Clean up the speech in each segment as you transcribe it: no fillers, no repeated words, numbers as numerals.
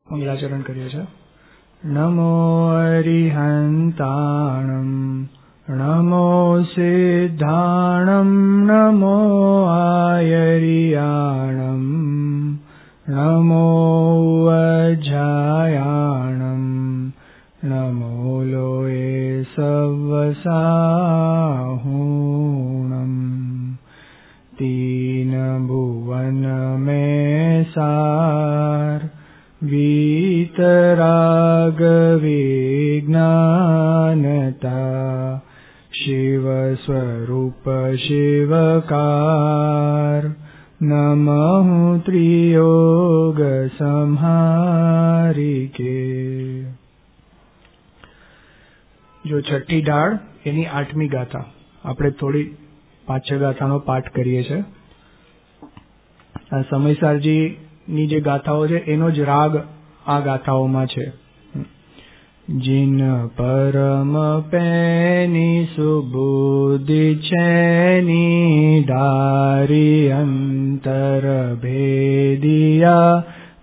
મંગલાચરણ કરીએ છીએ. નમો અરિહંતાણમ નમો સિદ્ધાણમ નમો આયરિયાણમ નમો અજાયાણમ નમો લોએ સવસાહૂણમ तीन भुवन में सार वीतराग विज्ञानता शिव स्वरूप शिवकार नमः त्रियोग संहारिके. जो छठी ढाળ એની 8મી ગાથા આપણે થોડી 5-6 ગાથાનો પાઠ કરીએ છીએ. સમયસારજીની જે ગાથાઓ છે એનો જ રાગ આ ગાથાઓમાં છે. જીન પરમ પેની સુબુદ્ધિ છેની ધારી અંતર ભેદિયા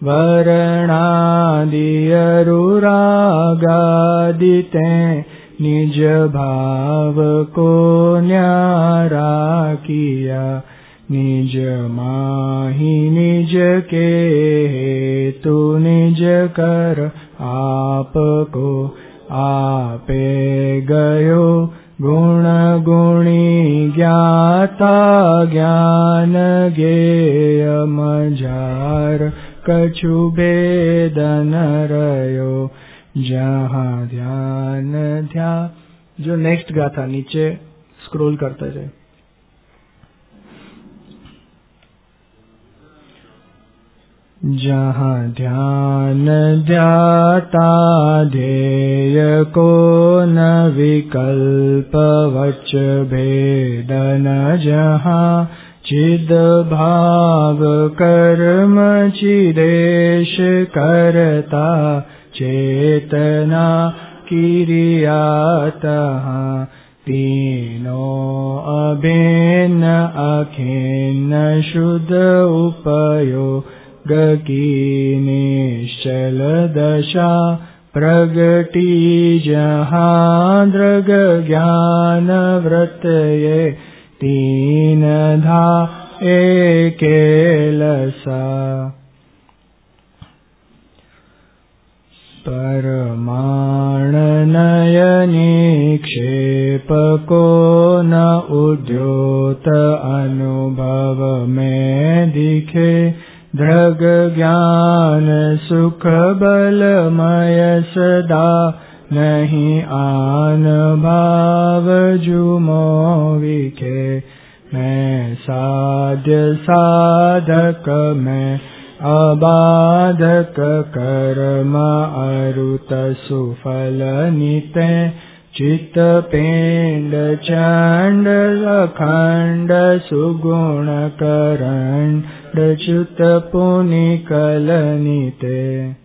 વર્ણાદિયરુરાગાદિતે निज भाव को न्यारा किया निज माही निज के हेतु निज कर आपको आपे गयो गुण गुणी ज्ञाता ज्ञान गेय मजार कछु भेदन रयो जहाँ ध्यान ध्या. जो नेक्स्ट गाथा नीचे स्क्रोल करते जाए. जहाँ ध्यान ध्याता ध्येय को न विकल्प वच भेदन जहाँ चिद भाव कर्म चिदेश करता चेतना किरियातः तीनों अभिन्न अखिन्न शुद्ध उपयोग की निश्चल दशा प्रगति जहाँ दृग ज्ञान व्रत ये तीन धा एकेलसा. परमाण नयनिक्षेप को न उद्योत अनुभव में दिखे दृग ज्ञान सुख बलमय सदा नहीं आन भाव जुमो विखे मैं साध्य साधक में अबाधक कर्म अरुत सुफल निते चित्त पिंड चंड अखंड सुगुण करंड च्युत पुनिकल निते.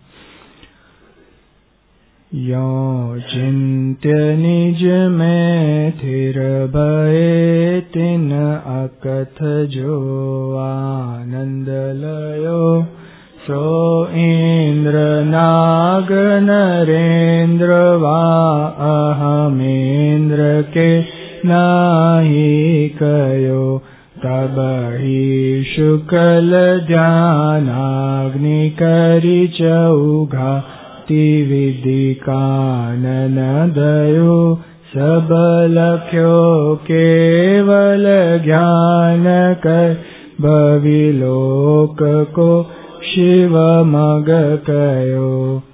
यो चिंत्य निज में थिर भये तिन अकथ जो आनंद लयो सो इंद्र नाग नरेंद्र वा अहमेंद्र के नाही कयो तब ही शुक्ल ध्यानाग्नि करी चौघा विधि कानन दयो सब लख्यो केवल ज्ञान कर भविलोक को शिव मग कयो.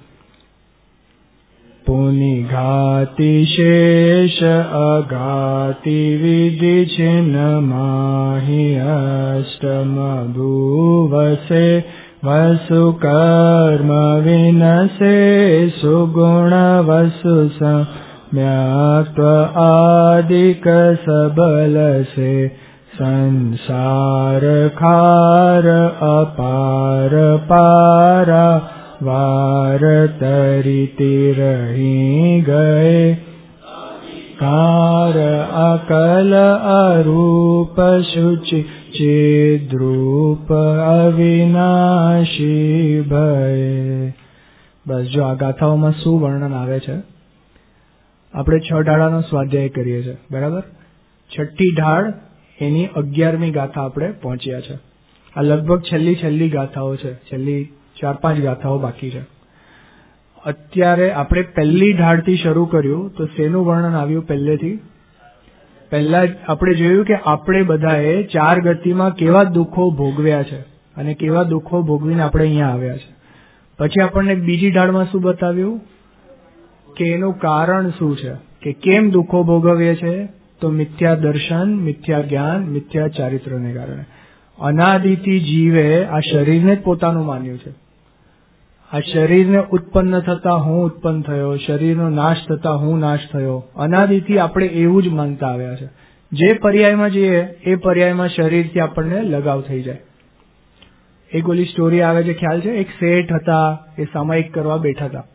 पुनि घाति शेष अघाति विधि छिन्न माहि अष्टम भुवसे वसु कर्म विनसे सुगुण वसु सम्यक्त्व आदिक सबल से संसार खार अपार पारा वार तरिति रही गए कार अकल अरूप शुचि चिद्रूप अविनाशी भय. બસ જો આ ગાથાઓમાં શું વર્ણન આવે છે. આપણે 6 ઢાળાનો સ્વાધ્યાય કરીએ છીએ, બરાબર. 6ઠ્ઠી ઢાળ એની 11મી ગાથા આપણે પહોંચ્યા છે. આ લગભગ છેલ્લી ગાથાઓ છે, છેલ્લી 4-5 ગાથાઓ બાકી છે. અત્યારે આપણે પહેલી ઢાળથી શરૂ કર્યું તો શેનું વર્ણન આવ્યું પહેલેથી? પહેલા આપણે જોયું કે આપણે બધાએ 4 ગતિમાં કેવા દુઃખો ભોગવ્યા છે અને કેવા દુઃખો ભોગવીને આપણે અહીંયા આવ્યા છે. પછી આપણને બીજી ઢાળમાં શું બતાવ્યું કે એનું કારણ શું છે, કે કેમ દુઃખો ભોગવીએ છે. તો મિથ્યા દર્શન, મિથ્યા જ્ઞાન, મિથ્યા ચારિત્રને કારણે. અનાદિથી જીવે આ શરીરને જ પોતાનું માન્યું છે. આ શરીરને ઉત્પન્ન થતા હું ઉત્પન્ન થયો, શરીરનો નાશ થતા હું નાશ થયો. અનાદિથી આપણે એવું જ માનતા આવ્યા છે. જે પર્યાયમાં જઈએ એ પર્યાયમાં શરીરથી આપણને લગાવ થઈ જાય. એક ઓલી સ્ટોરી આવે છે, ખ્યાલ છે? એક શેઠ હતા, એ સામાયિક કરવા બેઠા હતા.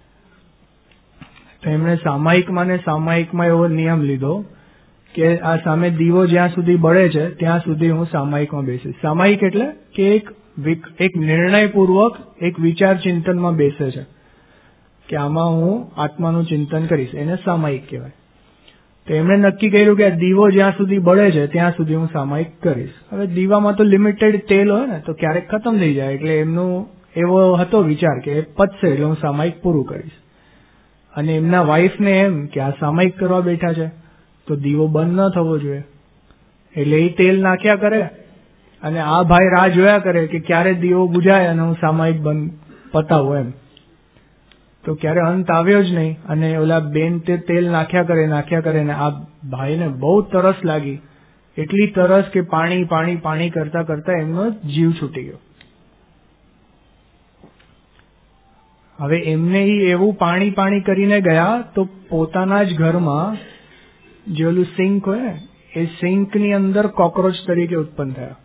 તો એમણે સામાયિકમાં એવો નિયમ લીધો કે આ સામે દીવો જ્યાં સુધી બળે છે ત્યાં સુધી હું સામાયિકમાં બેસીશ. સામાયિક એટલે કે એક નિર્ણયપૂર્વક એક વિચાર ચિંતનમાં બેસે છે કે આમાં હું આત્માનું ચિંતન કરીશ, એને સામાયિક કહેવાય. તો એમણે નક્કી કર્યું કે દીવો જ્યાં સુધી બળે છે ત્યાં સુધી હું સામાયિક કરીશ. હવે દીવામાં તો લિમિટેડ તેલ હોય ને, તો ક્યારેક ખતમ થઈ જાય, એટલે એમનો એવો હતો વિચાર કે પતશે એટલે હું સામાયિક પૂરું કરીશ. અને એમના વાઈફને એમ કે આ સામાયિક કરવા બેઠા છે તો દીવો બંધ ન થવો જોઈએ, એટલે એ તેલ નાખ્યા કરે અને આ ભાઈ રાહ જોયા કરે કે ક્યારે દીવો બુજાય અને હું સામાયિક બંધ પતાવું એમ. તો ક્યારે અંત આવ્યો જ નહીં અને ઓલા બેન તે તેલ નાખ્યા કરે ને આ ભાઈને બહુ તરસ લાગી. એટલી તરસ કે પાણી કરતા કરતા એમનો જીવ છૂટી ગયો. હવે એમને એવું પાણી કરીને ગયા તો પોતાના જ ઘરમાં જે ઓલું સિંક હોય ને, એ સિંકની અંદર કોક્રોચ તરીકે ઉત્પન્ન થયા.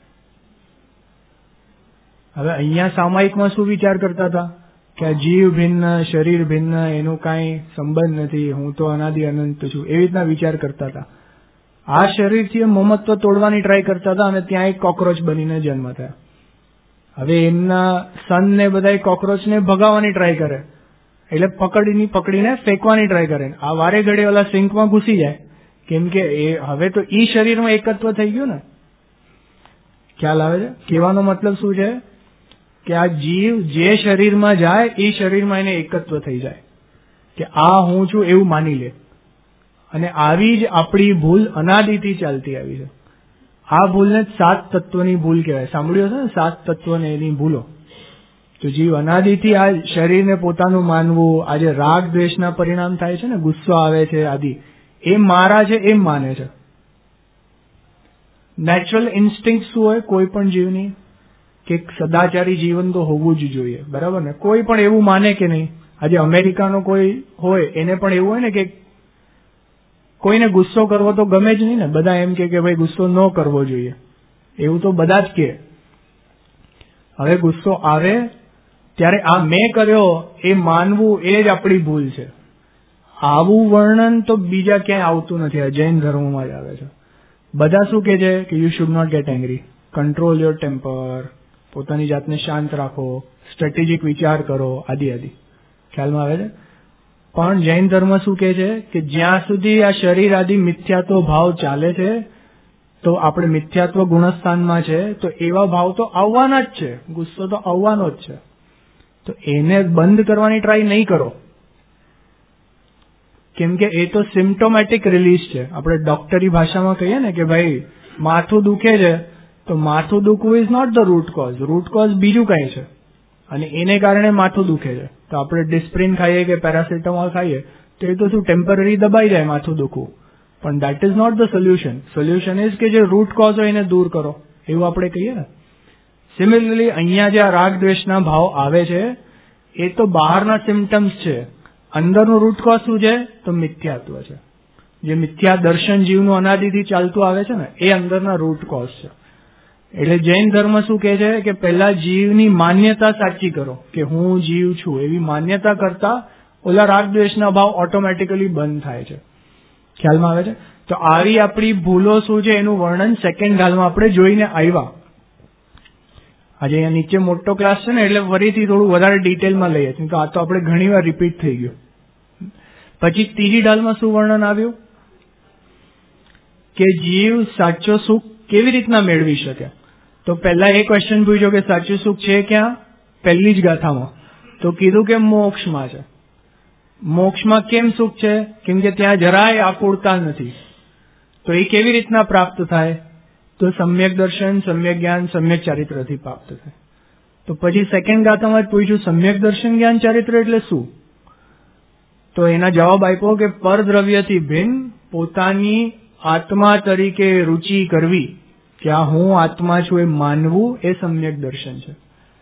હવે અહીંયા સામાયિકમાં શું વિચાર કરતા હતા કે આ જીવ ભિન્ન, શરીર ભિન્ન, એનું કાંઈ સંબંધ નથી, હું તો અનાદિ અનંત છું, એવી રીતના વિચાર કરતા હતા. આ શરીરથી મમત્વ તોડવાની ટ્રાય કરતા હતા અને ત્યાં એક કોક્રોચ બનીને જન્મ થયા. હવે એમના સનને બધા કોક્રોચને ભગાવવાની ટ્રાય કરે, એટલે પકડીને ફેંકવાની ટ્રાય કરે. આ વારે ઘડે ઓલા સિંકમાં ઘૂસી જાય, કેમ કે એ હવે તો ઈ શરીરમાં એકત્વ થઈ ગયું ને. ખ્યાલ આવે છે? કહેવાનો મતલબ શું છે કે આ જીવ જે શરીરમાં જાય એ શરીરમાં એને એકત્વ થઈ જાય કે આ હું છું એવું માની લે. અને આવી જ આપણી ભૂલ અનાદિથી ચાલતી આવી છે. આ ભૂલને 7 તત્વની ભૂલ કહેવાય. સાંભળ્યું હશે ને 7 તત્વને એની ભૂલો. તો જીવ અનાદિથી આ શરીરને પોતાનું માનવું, આ જે રાગ દ્વેષના પરિણામ થાય છે ને, ગુસ્સો આવે છે આદિ, એ મારા છે એમ માને છે. નેચરલ ઇન્સ્ટિંક્ટ શું હોય કોઈ પણ જીવની, કે સદાચારી જીવન તો હોવું જ જોઈએ, બરાબર ને? કોઈ પણ એવું માને કે નહીં. આજે અમેરિકાનો કોઈ હોય એને પણ એવું હોય ને કે કોઈને ગુસ્સો કરવો તો ગમે જ નહીં ને. બધા એમ કે ભાઈ ગુસ્સો ન કરવો જોઈએ, એવું તો બધા જ કહે. હવે ગુસ્સો આવે ત્યારે આ મેં કર્યો એ માનવું એ જ આપણી ભૂલ છે. આવું વર્ણન તો બીજા ક્યાંય આવતું નથી, આ જૈન ધર્મમાં જ આવે છે. બધા શું કહે છે કે you should not get angry, control your temper, પોતાની જાતને શાંત રાખો, સ્ટ્રેટેજિક વિચાર કરો, આદિ. ખ્યાલમાં આવે છે? પણ જૈન ધર્મ શું કહે છે કે જ્યાં સુધી આ શરીર આદિ મિથ્યાત્વ ભાવ ચાલે છે, તો આપણે મિથ્યાત્વ ગુણસ્થાનમાં છે, તો એવા ભાવ તો આવવાના જ છે, ગુસ્સો તો આવવાનો જ છે. તો એને બંધ કરવાની ટ્રાય નહીં કરો, કેમ કે એ તો સિમ્પ્ટોમેટિક રિલીઝ છે. આપણે ડોક્ટરી ભાષામાં કહીએ ને કે ભાઈ માથું દુખે છે, તો માથું દુખવું is not the root cause. Root cause બીજું કંઈ છે અને એને કારણે માથું દુખે છે. તો આપણે ડિસ્પ્રિન ખાઈએ કે પેરાસિટામોલ ખાઈએ તો એ તો શું ટેમ્પરરી દબાઈ જાય માથું દુખવું, પણ that is not the solution. Solution is કે જે રૂટ કોઝ હોય એને દૂર કરો, એવું આપણે કહીએ ને. સિમિલરલી અહીંયા જે આ રાગ દ્વેષના ભાવ આવે છે એ તો બહારના સિમ્ટમ્સ છે, અંદરનું રૂટ કોઝ શું છે? તો મિથ્યાત્વ છે. જે મિથ્યા દર્શન જીવનું અનાદિથી ચાલતું આવે છે ને, એ અંદરના રૂટ કોઝ છે. એટલે જૈન ધર્મ શું કહે છે કે પહેલા જીવની માન્યતા સાચી કરો કે હું જીવ છું, એવી માન્યતા કરતા ઓલા રાગ દ્વેષના ભાવ ઓટોમેટિકલી બંધ થાય છે. ખ્યાલમાં આવે છે? તો આવી આપણી ભૂલો શું છે એનું વર્ણન સેકન્ડ ગાલમાં આપણે જોઈને આવ્યા. આજે અહીંયા નીચે મોટો ક્લાસ છે ને એટલે ફરીથી થોડું વધારે ડિટેલમાં લઈએ છીએ, તો આ તો આપણે ઘણી વાર રિપીટ થઈ ગયું. પછી ત્રીજી ઢાલમાં શું વર્ણન આવ્યું કે જીવ સાચો સુખ કેવી રીતના મેળવી શકે. તો પહેલા એ ક્વેશ્ચન પૂછ્યો કે સાચું સુખ છે ક્યાં, પહેલી જ ગાથામાં. તો કીધું કે મોક્ષમાં છે. મોક્ષમાં કેમ સુખ છે? કેમ કે ત્યાં જરાય આકુળતા નથી. તો એ કેવી રીતના પ્રાપ્ત થાય? તો સમ્યક દર્શન, સમ્યક જ્ઞાન, સમ્યક ચારિત્રથી પ્રાપ્ત થાય. તો પછી સેકન્ડ ગાથામાં જ પૂછ્યું સમ્યક દર્શન, જ્ઞાન, ચારિત્ર એટલે શું? તો એના જવાબ આપ્યો કે પરદ્રવ્યથી ભિન્ન પોતાની આત્મા તરીકે રુચિ કરવી, કે આ હું આત્મા છું એ માનવું, એ સમ્યક દર્શન છે.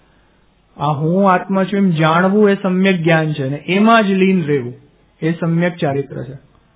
આ હું આત્મા છું એમ જાણવું એ સમ્યક જ્ઞાન છે, ને એમાં જ લીન રહેવું એ સમ્યક ચારિત્ર છે.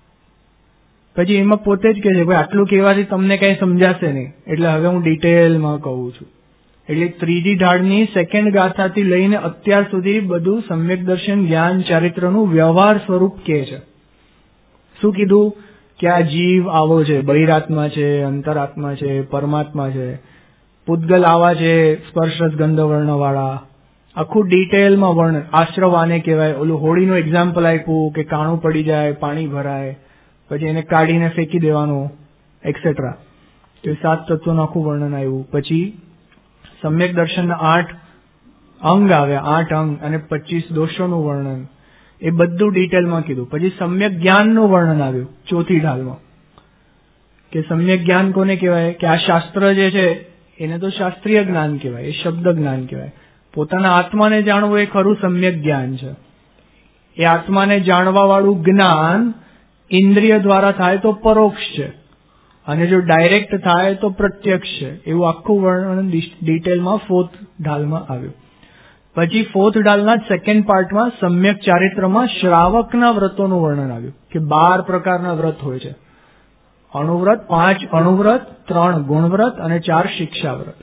પછી એમાં પોતે જ કહે છે ભાઈ આટલું કહેવાથી તમને કઈ સમજાશે નહીં, એટલે હવે હું ડિટેલમાં કહું છું. એટલે ત્રીજી ઢાળની સેકન્ડ ગાથાથી લઈને અત્યાર સુધી બધું સમ્યક દર્શન, જ્ઞાન, ચારિત્રનું વ્યવહાર સ્વરૂપ કહે છે. શું કીધું કે આ જીવ આવો છે, બહિરાત્મા છે, અંતરાત્મા છે, પરમાત્મા છે, પૂતગલ આવા છે, સ્પર્શ રસ ગંધ વર્ણ વાળા, આખું ડિટેલમાં વર્ણન. આશ્રવ આને કહેવાય. ઓલું હોળીનું એક્ઝામ્પલ આપ્યું કે કાણું પડી જાય, પાણી ભરાય, પછી એને કાઢીને ફેંકી દેવાનું એક્સેટ્રા. તો એ 7 તત્વોનું આખું વર્ણન આવ્યું. પછી સમ્યક દર્શનના 8 અંગ આવ્યા, 8 અંગ અને 25 દોષોનું વર્ણન, એ બધું ડિટેલમાં કીધું. પછી સમ્યક જ્ઞાનનું વર્ણન આવ્યું ચોથી ઢાલમાં, કે સમ્યક જ્ઞાન કોને કહેવાય? કે આ શાસ્ત્ર જે છે એને તો શાસ્ત્રીય જ્ઞાન કહેવાય, એ શબ્દ જ્ઞાન કહેવાય. પોતાના આત્માને જાણવું એ ખરું સમ્યક જ્ઞાન છે. એ આત્માને જાણવા વાળું જ્ઞાન ઇન્દ્રિય દ્વારા થાય તો પરોક્ષ છે, અને જો ડાયરેક્ટ થાય તો પ્રત્યક્ષ છે. એવું આખું વર્ણન ડિટેલમાં 4th ઢાલમાં આવ્યું. પછી 4th ઢાલના સેકન્ડ પાર્ટમાં સમ્યક ચારિત્રમાં શ્રાવકના વ્રતોનું વર્ણન આવ્યું, કે 12 પ્રકારના વ્રત હોય છે. અણુવ્રત, 5 અણુવ્રત, 3 ગુણવ્રત અને 4 શિક્ષા વ્રત.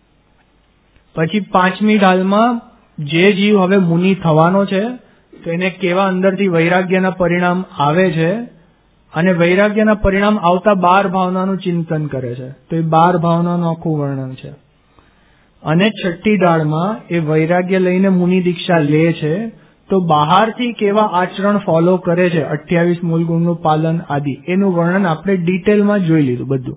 પછી 5મી ઢાલમાં જે જીવ હવે મુનિ થવાનો છે તો એને કેવા અંદરથી વૈરાગ્યના પરિણામ આવે છે, અને વૈરાગ્યના પરિણામ આવતા 12 ભાવનાનું ચિંતન કરે છે. તો એ 12 ભાવનાનું આખું વર્ણન છે. અને 6ઠ્ઠી ઢાળમાં એ વૈરાગ્ય લઈને મુનિ દીક્ષા લે છે તો બહારથી કેવા આચરણ ફોલો કરે છે, 28 મૂળ ગુણનું પાલન આદિ, એનું વર્ણન આપણે ડિટેલમાં જોઈ લીધું બધું.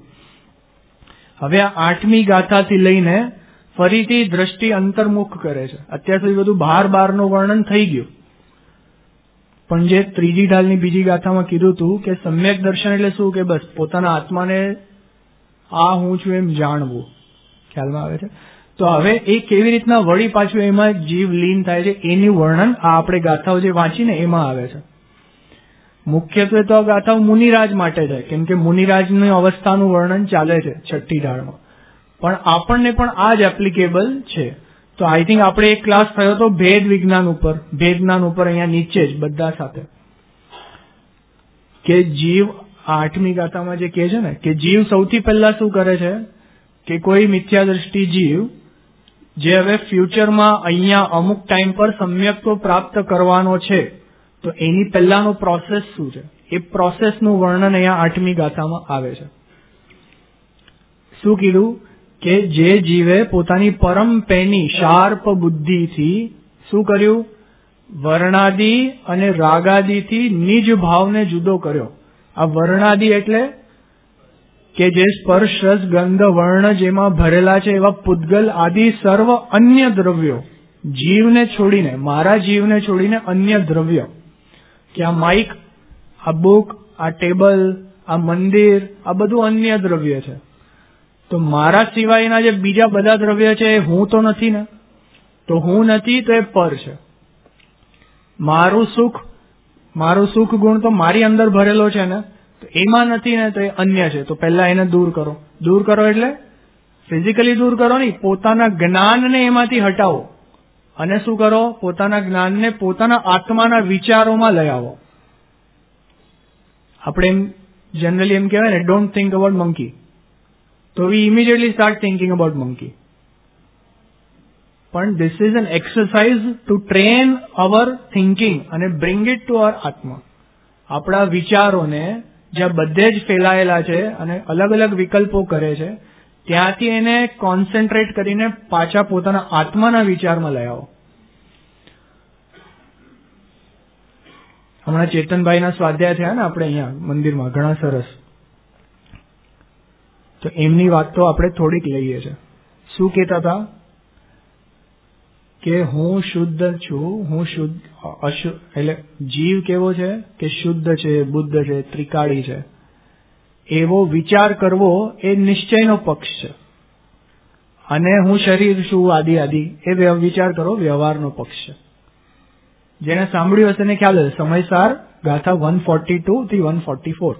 હવે આ 8મી ગાથાથી લઈને ફરીથી દ્રષ્ટિ અંતર્મુખ કરે છે. અત્યાર સુધી બધું બહારનું વર્ણન થઈ ગયું, પણ જે ત્રીજી ઢાલની બીજી ગાથામાં કીધું હતું કે સમ્યક દર્શન એટલે શું, કે બસ પોતાના આત્માને આ હું છું એમ જાણવું. ખ્યાલમાં આવે છે? તો હવે એ કેવી રીતના વળી પાછું એમાં જીવ લીન થાય છે એનું વર્ણન આ આપણે ગાથાઓ જે વાંચીને એમાં આવે છે. મુખ્યત્વે તો આ ગાથાઓ મુનિરાજ માટે છે, કેમ કે મુનિરાજની અવસ્થાનું વર્ણન ચાલે છે 6ઠ્ઠી ઢાળમાં, પણ આપણને પણ આ જ એપ્લિકેબલ છે. તો આઈ થિંક આપણે એક ક્લાસ થયો હતો ભેદ વિજ્ઞાન ઉપર, ભેદ જ્ઞાન ઉપર, અહીંયા નીચે જ બધા સાથે, કે જીવ 8મી ગાથામાં જે કહે છે ને કે જીવ સૌથી પહેલા શું કરે છે કે કોઈ મિથ્યા દ્રષ્ટિ જીવ જે હવે ફ્યુચરમાં અહીંયા અમુક ટાઈમ પર સમ્યક્ત્વ પ્રાપ્ત કરવાનો છે, તો એની પહેલાનો પ્રોસેસ શું છે, એ પ્રોસેસનું વર્ણન અહીંયા 8મી ગાથામાં આવે છે. શું કીધું કે જે જીવે પોતાની પરમ પેની શાર્પ બુદ્ધિથી શું કર્યું, વર્ણાદિ અને રાગાદિથી નિજ ભાવને જુદો કર્યો. આ વર્ણાદિ એટલે કે જે સ્પર્શ રસ ગંધ વર્ણ જેમાં ભરેલા છે એવા પૂતગલ આદિ સર્વ અન્ય દ્રવ્યો, જીવને છોડીને, મારા જીવને છોડીને અન્ય દ્રવ્ય, કે આ માઇક, આ બુક, આ ટેબલ, આ મંદિર, આ બધું અન્ય દ્રવ્ય છે. તો મારા સિવાયના જે બીજા બધા દ્રવ્ય છે એ હું તો નથી ને, તો હું નથી તો એ પર છે. મારું સુખ ગુણ તો મારી અંદર ભરેલો છે ને, તો એમાં નથી ને તો એ અન્ય છે. તો પહેલા એને દૂર કરો. દૂર કરો એટલે ફિઝિકલી દૂર કરો નહીં, પોતાના જ્ઞાનને એમાંથી હટાવો, અને શું કરો, પોતાના જ્ઞાનને પોતાના આત્માના વિચારોમાં લઈ આવો. આપણે એમ જનરલી એમ કહેવાય ને, ડોન્ટ થિંક અબાઉટ મંકી, તો we immediately start thinking about monkey. પણ this is an exercise to train our thinking અને બ્રિંગ ઇટ ટુ અવર આત્મા. આપણા વિચારોને જ્યાં બધે જ ફેલાયેલા છે અને અલગ અલગ વિકલ્પો કરે છે, ત્યાંથી એને કોન્સન્ટ્રેટ કરીને પાછા પોતાના આત્માના વિચારમાં લઈ આવો. હમણાં ચેતનભાઈના સ્વાધ્યાય થયા ને આપણે અહીંયા મંદિરમાં, ઘણા સરસ. તો એમની વાત તો આપણે થોડીક લઈએ છીએ. શું કહેતા હતા કે હું શુદ્ધ છું, હું શુદ્ધ અશુદ્ધ, એટલે જીવ કેવો છે કે શુદ્ધ છે, બુદ્ધ છે, ત્રિકાળી છે, એવો વિચાર કરવો એ નિશ્ચયનો પક્ષ છે. અને હું શરીર છું આદિ એ વિચાર કરો વ્યવહારનો પક્ષ છે. જેને સાંભળ્યું હશે એને ખ્યાલ હશે. સમયસાર ગાથા 142 થી 144.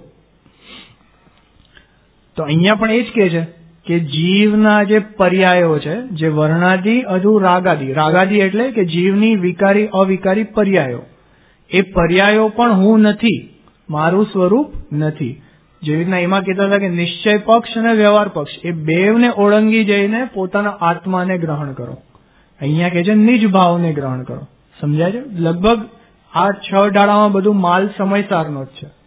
તો અહીંયા પણ એ જ કહે છે કે જીવના જે પર્યાયો છે, જે વર્ણાદિ હજુ રાગાદિ એટલે કે જીવની વિકારી અવિકારી પર્યાયો, એ પર્યાયો પણ હું નથી, મારું સ્વરૂપ નથી. જેવી રીતના એમાં કહેતા હતા કે નિશ્ચય પક્ષ અને વ્યવહાર પક્ષ એ બેવને ઓળંગી જઈને પોતાના આત્માને ગ્રહણ કરો. અહીંયા કહે છે નિજ ભાવને ગ્રહણ કરો. સમજાય છે? લગભગ આ 6 ડાળામાં બધું માલ સમયસારનો જ છે.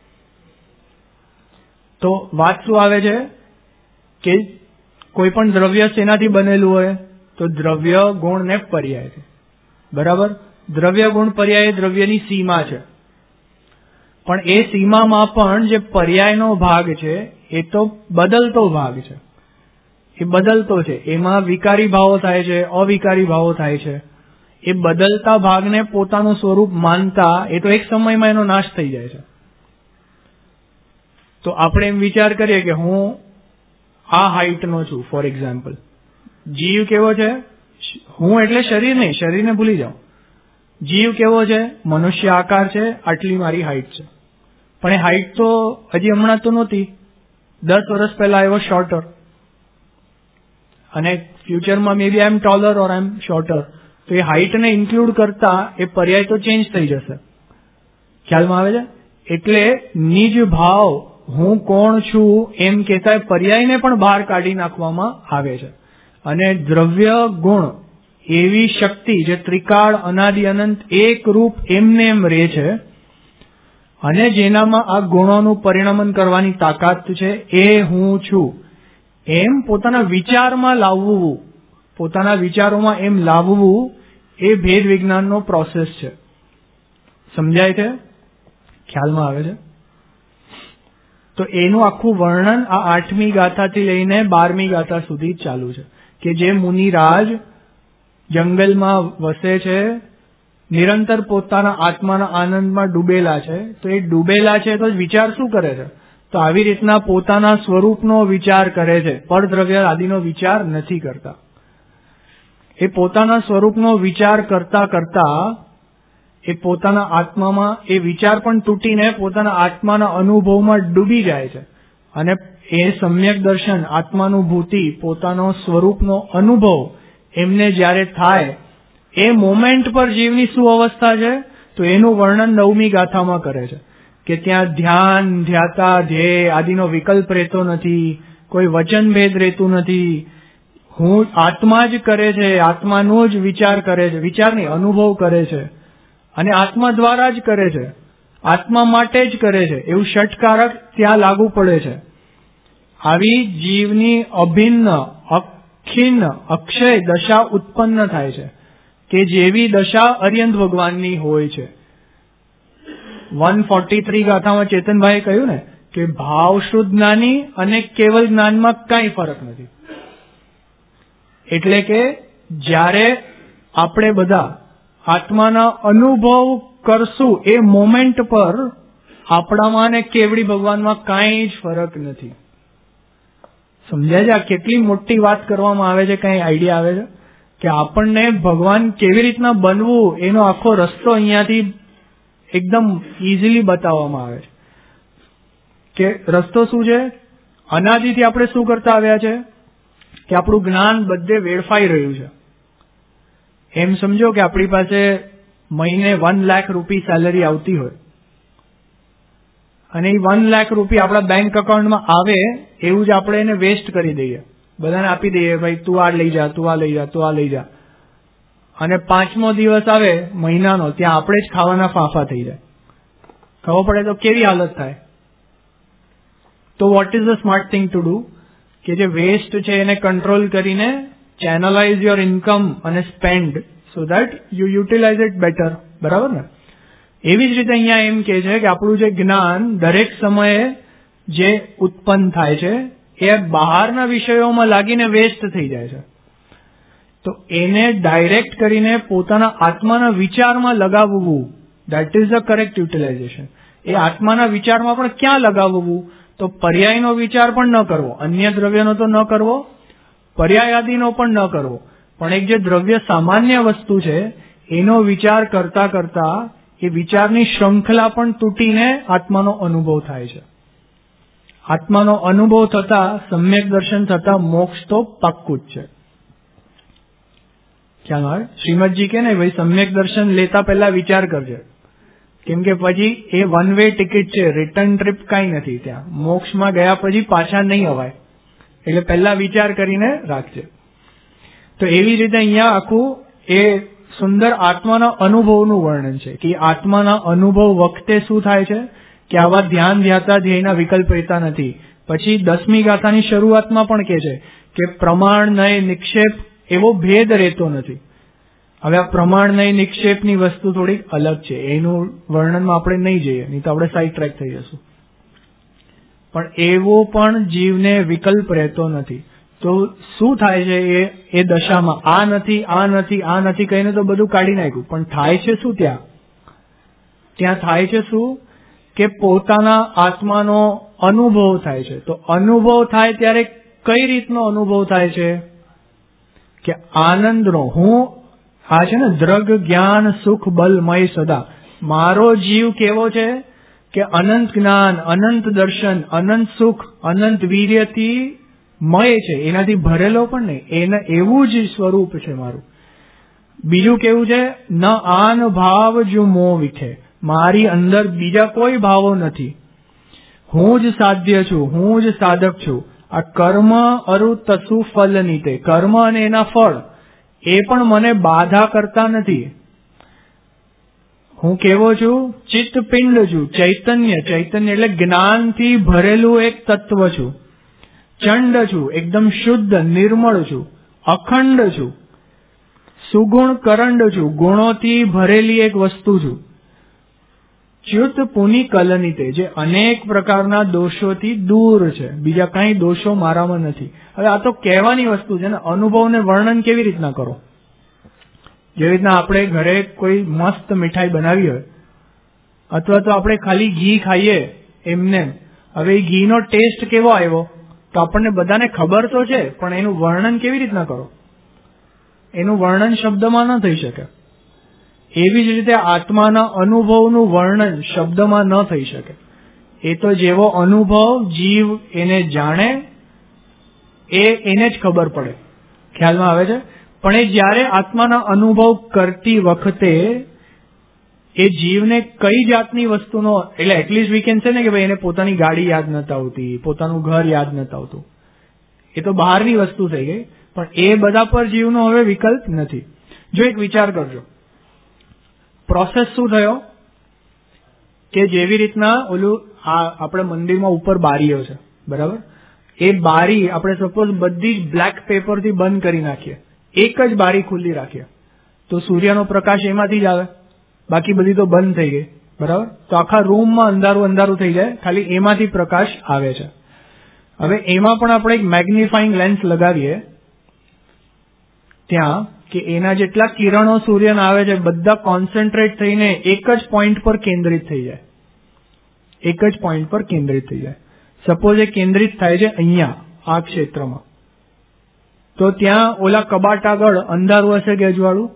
તો વાત શું આવે છે કે કોઈ પણ દ્રવ્ય શેનાથી બનેલું હોય તો દ્રવ્ય ગુણ ને પર્યાય છે. બરાબર? દ્રવ્ય ગુણ પર્યાય દ્રવ્યની સીમા છે. પણ એ સીમામાં પણ જે પર્યાયનો ભાગ છે એ તો બદલતો ભાગ છે. એ બદલતો છે. એમાં વિકારી ભાવો થાય છે, અવિકારી ભાવો થાય છે. એ બદલતા ભાગને પોતાનું સ્વરૂપ માનતા એ તો એક સમયમાં એનો નાશ થઈ જાય છે. તો આપણે એમ વિચાર કરીએ કે હું આ હાઈટનો છું, ફોર એક્ઝામ્પલ. જીવ કેવો છે? હું એટલે શરીર નહીં, શરીરને ભૂલી જાઓ. જીવ કેવો છે? મનુષ્ય આકાર છે, આટલી મારી હાઈટ છે. પણ એ હાઈટ તો હજી હમણાં તો નહોતી, 10 વર્ષ પહેલા આવ્યો શોર્ટર, અને ફ્યુચરમાં મે બી આઈ એમ taller or I am shorter. તો એ હાઈટને ઇન્ક્લુડ કરતા એ પર્યાય તો ચેન્જ થઈ જશે. ખ્યાલમાં આવે છે? એટલે નિજ ભાવ હું કોણ છું એમ કહેતા પર્યાયને પણ બહાર કાઢી નાખવામાં આવે છે. અને દ્રવ્ય ગુણ એવી શક્તિ જે ત્રિકાળ અનાદિ અનંત એક રૂપ એમને એમ રહે છે, અને જેનામાં આ ગુણોનું પરિણમન કરવાની તાકાત છે, એ હું છું એમ પોતાના વિચારમાં લાવવું, પોતાના વિચારોમાં એમ લાવવું, એ ભેદ વિજ્ઞાનનો પ્રોસેસ છે. સમજાય છે? ખ્યાલમાં આવે છે? તો એનું આખું વર્ણન આ 8મી ગાથાથી લઈને 12મી ગાથા સુધી ચાલુ છે. કે જે મુનિરાજ જંગલમાં વસે છે, નિરંતર પોતાના આત્માના આનંદમાં ડૂબેલા છે. તો એ ડૂબેલા છે તો વિચાર શું કરે છે? તો આવી રીતના પોતાના સ્વરૂપનો વિચાર કરે છે, પરદ્રવ્ય આદિનો વિચાર નથી કરતા. એ પોતાના સ્વરૂપનો વિચાર કરતા કરતા એ પોતાના આત્મામાં એ વિચાર પણ તૂટીને પોતાના આત્માના અનુભવમાં ડૂબી જાય છે. અને એ સમ્યક દર્શન, આત્માનુભૂતિ, પોતાનો સ્વરૂપનો અનુભવ એમને જ્યારે થાય, એ મોમેન્ટ પર જીવની શું અવસ્થા છે તો એનું વર્ણન 9મી ગાથામાં કરે છે. કે ત્યાં ધ્યાન, ધ્યાતા, ધ્યેય આદિનો વિકલ્પ રહેતો નથી, કોઈ વચન ભેદ રહેતું નથી. હું આત્મા જ કરે છે, આત્માનો જ વિચાર કરે છે, વિચાર નહીં અનુભવ કરે છે, અને આત્મા દ્વારા જ કરે છે, આત્મા માટે જ કરે છે, એવું ષટકારક ત્યાં લાગુ પડે છે. આવી જીવની અભિન્ન, અખિન્ન, અક્ષય દશા ઉત્પન્ન થાય છે, કે જેવી દશા અર્યંત ભગવાનની હોય છે. 143 ગાથામાં ચેતનભાઈએ કહ્યું ને કે ભાવ શુદ્ધ જ્ઞાની અને કેવલ જ્ઞાનમાં કઈ ફરક નથી. એટલે કે જ્યારે આપણે બધા આત્માના અનુભવ કરશું એ મોમેન્ટ પર આપણામાં અને કેવડી ભગવાનમાં કાંઈ જ ફરક નથી. સમજાય છે? આ કેટલી મોટી વાત કરવામાં આવે છે. કઈ આઈડિયા આવે છે કે આપણને ભગવાન કેવી રીતના બનવું એનો આખો રસ્તો અહીંયાથી એકદમ ઇઝીલી બતાવવામાં આવે છે. કે રસ્તો શું છે? અનાદિથી આપણે શું કરતા આવ્યા છે કે આપણું જ્ઞાન બધે વેડફાઈ રહ્યું છે. એમ સમજો કે આપણી પાસે મહિને 1 લાખ રૂપિયા સેલરી આવતી હોય, અને એ 1 લાખ રૂપિયા આપણા બેંક એકાઉન્ટમાં આવે એવું જ આપણે એને વેસ્ટ કરી દઈએ, બધાને આપી દઈએ, ભાઈ તું આ લઈ જા, તું આ લઈ જા, તું આ લઈ જા. અને 5મો દિવસ આવે મહિનાનો, ત્યાં આપણે જ ખાવાના ફાંફા થઈ જાય. ખબર પડે તો કેવી હાલત થાય? તો what is the smart thing to do? કે જે વેસ્ટ છે એને કંટ્રોલ કરીને ચેનલાઇઝ યોર ઇન્કમ અને spend so that you utilize it better. બરાબર ને? એવી જ રીતે અહીંયા એમ કે છે કે આપણું જે જ્ઞાન દરેક સમયે જે ઉત્પન્ન થાય છે એ બહારના વિષયોમાં લાગીને વેસ્ટ થઈ જાય છે. તો એને ડાયરેક્ટ કરીને પોતાના આત્માના વિચારમાં લગાવવું, that is the correct utilization. એ આત્માના વિચારમાં પણ ક્યાં લગાવવું? તો પર્યાયનો વિચાર પણ ન કરવો, અન્ય દ્રવ્યનો તો ન કરવો, પર્યાયાદિનો પણ ન કરવો, પણ એક જે દ્રવ્ય સામાન્ય વસ્તુ છે એનો વિચાર કરતા કરતા એ વિચારની શ્રૃંખલા પણ તૂટીને આત્માનો અનુભવ થાય છે. આત્માનો અનુભવ થતા, સમ્યક દર્શન થતા મોક્ષ તો પાક્કું જ છે. ખ્યાલ આવે? શ્રીમદજી કે ને ભાઈ સમ્યક દર્શન લેતા પહેલા વિચાર કરજે, કેમ કે પછી એ વન વે ટિકિટ છે, રિટર્ન ટ્રીપ કાંઈ નથી ત્યાં. મોક્ષમાં ગયા પછી પાછા નહીં અવાય, એટલે પહેલા વિચાર કરીને રાખજે. તો એવી રીતે અહીંયા આખું એ સુંદર આત્માના અનુભવનું વર્ણન છે કે આત્માના અનુભવ વખતે શું થાય છે કે આવા ધ્યાન ધ્યાતા ધ્યેયના વિકલ્પ રહેતા નથી. પછી 10મી ગાથાની શરૂઆતમાં પણ કહે છે કે પ્રમાણ નય નિક્ષેપ એવો ભેદ રહેતો નથી. હવે આ પ્રમાણ નય નિક્ષેપની વસ્તુ થોડીક અલગ છે, એનું વર્ણનમાં આપણે નહીં જઈએ, નહીં તો આપણે સાઈડ ટ્રેક થઈ જશું. પણ એવો પણ જીવને વિકલ્પ રહેતો નથી. તો શું થાય છે એ દશામાં? આ નથી, આ નથી, આ નથી કહીને તો બધું કાઢી નાખ્યું, પણ થાય છે શું ત્યાં થાય છે શું કે પોતાના આત્માનો અનુભવ થાય છે. તો અનુભવ થાય ત્યારે કઈ રીતનો અનુભવ થાય છે કે આનંદનો. હું આ છે ને દ્રગ જ્ઞાન સુખ બલમય સદા, મારો જીવ કેવો છે કે અનંત જ્ઞાન, અનંત દર્શન, અનંત સુખ, અનંત વીર્યથી મય છે, એનાથી ભરેલો પણ નહીં, એને એવું જ સ્વરૂપ છે મારું. બીજું કેવું છે? ન આન ભાવ જો મો વિખે, મારી અંદર બીજા કોઈ ભાવો નથી. હું જ સાધ્ય છું, હું જ સાધક છું. આ કર્મ અરુ તસુ ફલ નીતે, કર્મ અને એના ફળ એ પણ મને બાધા કરતા નથી. હું કેવો છું? ચિત્તપિંડ છું, ચૈતન્ય. ચૈતન્ય એટલે જ્ઞાનથી ભરેલું એક તત્વ છું. ચંડ છું, એકદમ શુદ્ધ નિર્મળ છું. અખંડ છું, સુગુણ કરંડ છું, ગુણોથી ભરેલી એક વસ્તુ છું. ચ્યુત પુની કલનિતે, જે અનેક પ્રકારના દોષોથી દૂર છે, બીજા કઈ દોષો મારામાં નથી. હવે આ તો કહેવાની વસ્તુ છે ને, અનુભવને વર્ણન કેવી રીતના કરો? જેવી રીતના આપણે ઘરે કોઈ મસ્ત મીઠાઈ બનાવી હોય, અથવા તો આપણે ખાલી ઘી ખાઈએ એમને, હવે એ ઘીનો ટેસ્ટ કેવો આવ્યો તો આપણને બધાને ખબર તો છે, પણ એનું વર્ણન કેવી રીતના કરો? એનું વર્ણન શબ્દમાં ન થઈ શકે. એવી જ રીતે આત્માના અનુભવનું વર્ણન શબ્દમાં ન થઈ શકે. એ તો જેવો અનુભવ જીવ એને જાણે એને જ ખબર પડે. ખ્યાલમાં આવે છે? પણ એ જ્યારે આત્માના અનુભવ કરતી વખતે એ જીવને કઈ જાતની વસ્તુનો, એટલે એટલીસ્ટ વી કેન સે ને કે ભાઈ એને પોતાની ગાડી યાદ નથી આવતી, પોતાનું ઘર યાદ નથી આવતું, એ તો બહારની વસ્તુ થઈ ગઈ. પણ એ બધા પર જીવનો હવે વિકલ્પ નથી. જો એક વિચાર કરજો, પ્રોસેસ શું થયો કે જેવી રીતના ઓલું આપણે મંદિરમાં ઉપર બારીઓ છે, બરાબર? એ બારી આપણે સપોઝ બધી જ બ્લેક પેપરથી બંધ કરી નાખીએ, એક જ બારી ખુલ્લી રાખીએ, તો સૂર્યનો પ્રકાશ એમાંથી જ આવે, બાકી બધી તો બંધ થઈ ગઈ, બરાબર? તો આખા રૂમમાં અંધારું અંધારું થઈ જાય, ખાલી એમાંથી પ્રકાશ આવે છે. હવે એમાં પણ આપણે એક મેગ્નિફાઈંગ લેન્સ લગાવીએ ત્યાં, કે એના જેટલા કિરણો સૂર્યના આવે છે બધા કોન્સન્ટ્રેટ થઈને એક જ પોઈન્ટ પર કેન્દ્રિત થઈ જાય, એક જ પોઈન્ટ પર કેન્દ્રિત થઈ જાય. સપોઝ એ કેન્દ્રિત થાય છે અહીંયા આ ક્ષેત્રમાં, તો ત્યાં ઓલા કબાટ આગળ અંધારું હશે કે અજવાળું?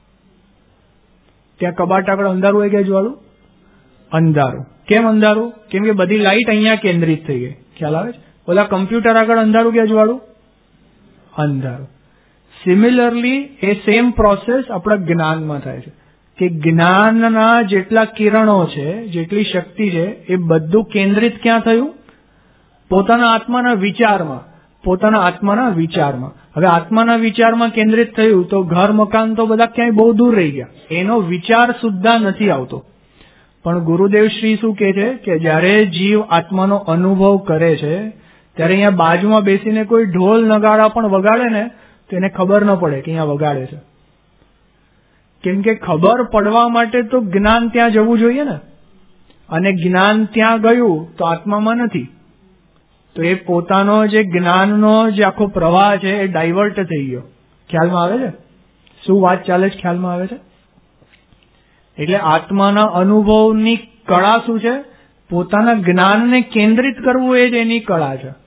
ત્યાં કબાટ આગળ અંધારું હોય કે અજવાળું? અંધારું. કેમ અંધારું? કેમ કે બધી લાઈટ અહીંયા કેન્દ્રિત થઈ ગઈ. ખ્યાલ આવે છે? ઓલા કમ્પ્યુટર આગળ અંધારું કે અજવાળું? અંધારું. સિમિલરલી એ સેમ પ્રોસેસ આપણા જ્ઞાનમાં થાય છે કે જ્ઞાનના જેટલા કિરણો છે, જેટલી શક્તિ છે, એ બધું કેન્દ્રિત ક્યાં થયું? પોતાના આત્માના વિચારમાં. પોતાના આત્માના વિચારમાં. હવે આત્માના વિચારમાં કેન્દ્રિત થયું તો ઘર મકાન તો બધા ક્યાંય બહુ દૂર રહી ગયા, એનો વિચાર સુદ્ધા નથી આવતો. પણ ગુરુદેવ શ્રી શું કહે છે કે જ્યારે જીવ આત્માનો અનુભવ કરે છે ત્યારે અહીંયા બાજુમાં બેસીને કોઈ ઢોલ નગારા પણ વગાડે ને તો એને ખબર ન પડે કે અહીંયા વગાડે છે. કેમ કે ખબર પડવા માટે તો જ્ઞાન ત્યાં જવું જોઈએ ને, અને જ્ઞાન ત્યાં ગયું તો આત્મામાં નથી. તો એ પોતાનો જે જ્ઞાનનો જે આખો પ્રવાહ છે એ ડાયવર્ટ થઈ ગયો. ખ્યાલમાં આવે છે શું વાત ચાલે છે? ખ્યાલમાં આવે છે? એટલે આત્માના અનુભવની કળા શું છે? પોતાના જ્ઞાનને કેન્દ્રિત કરવું એ જ એની કળા છે.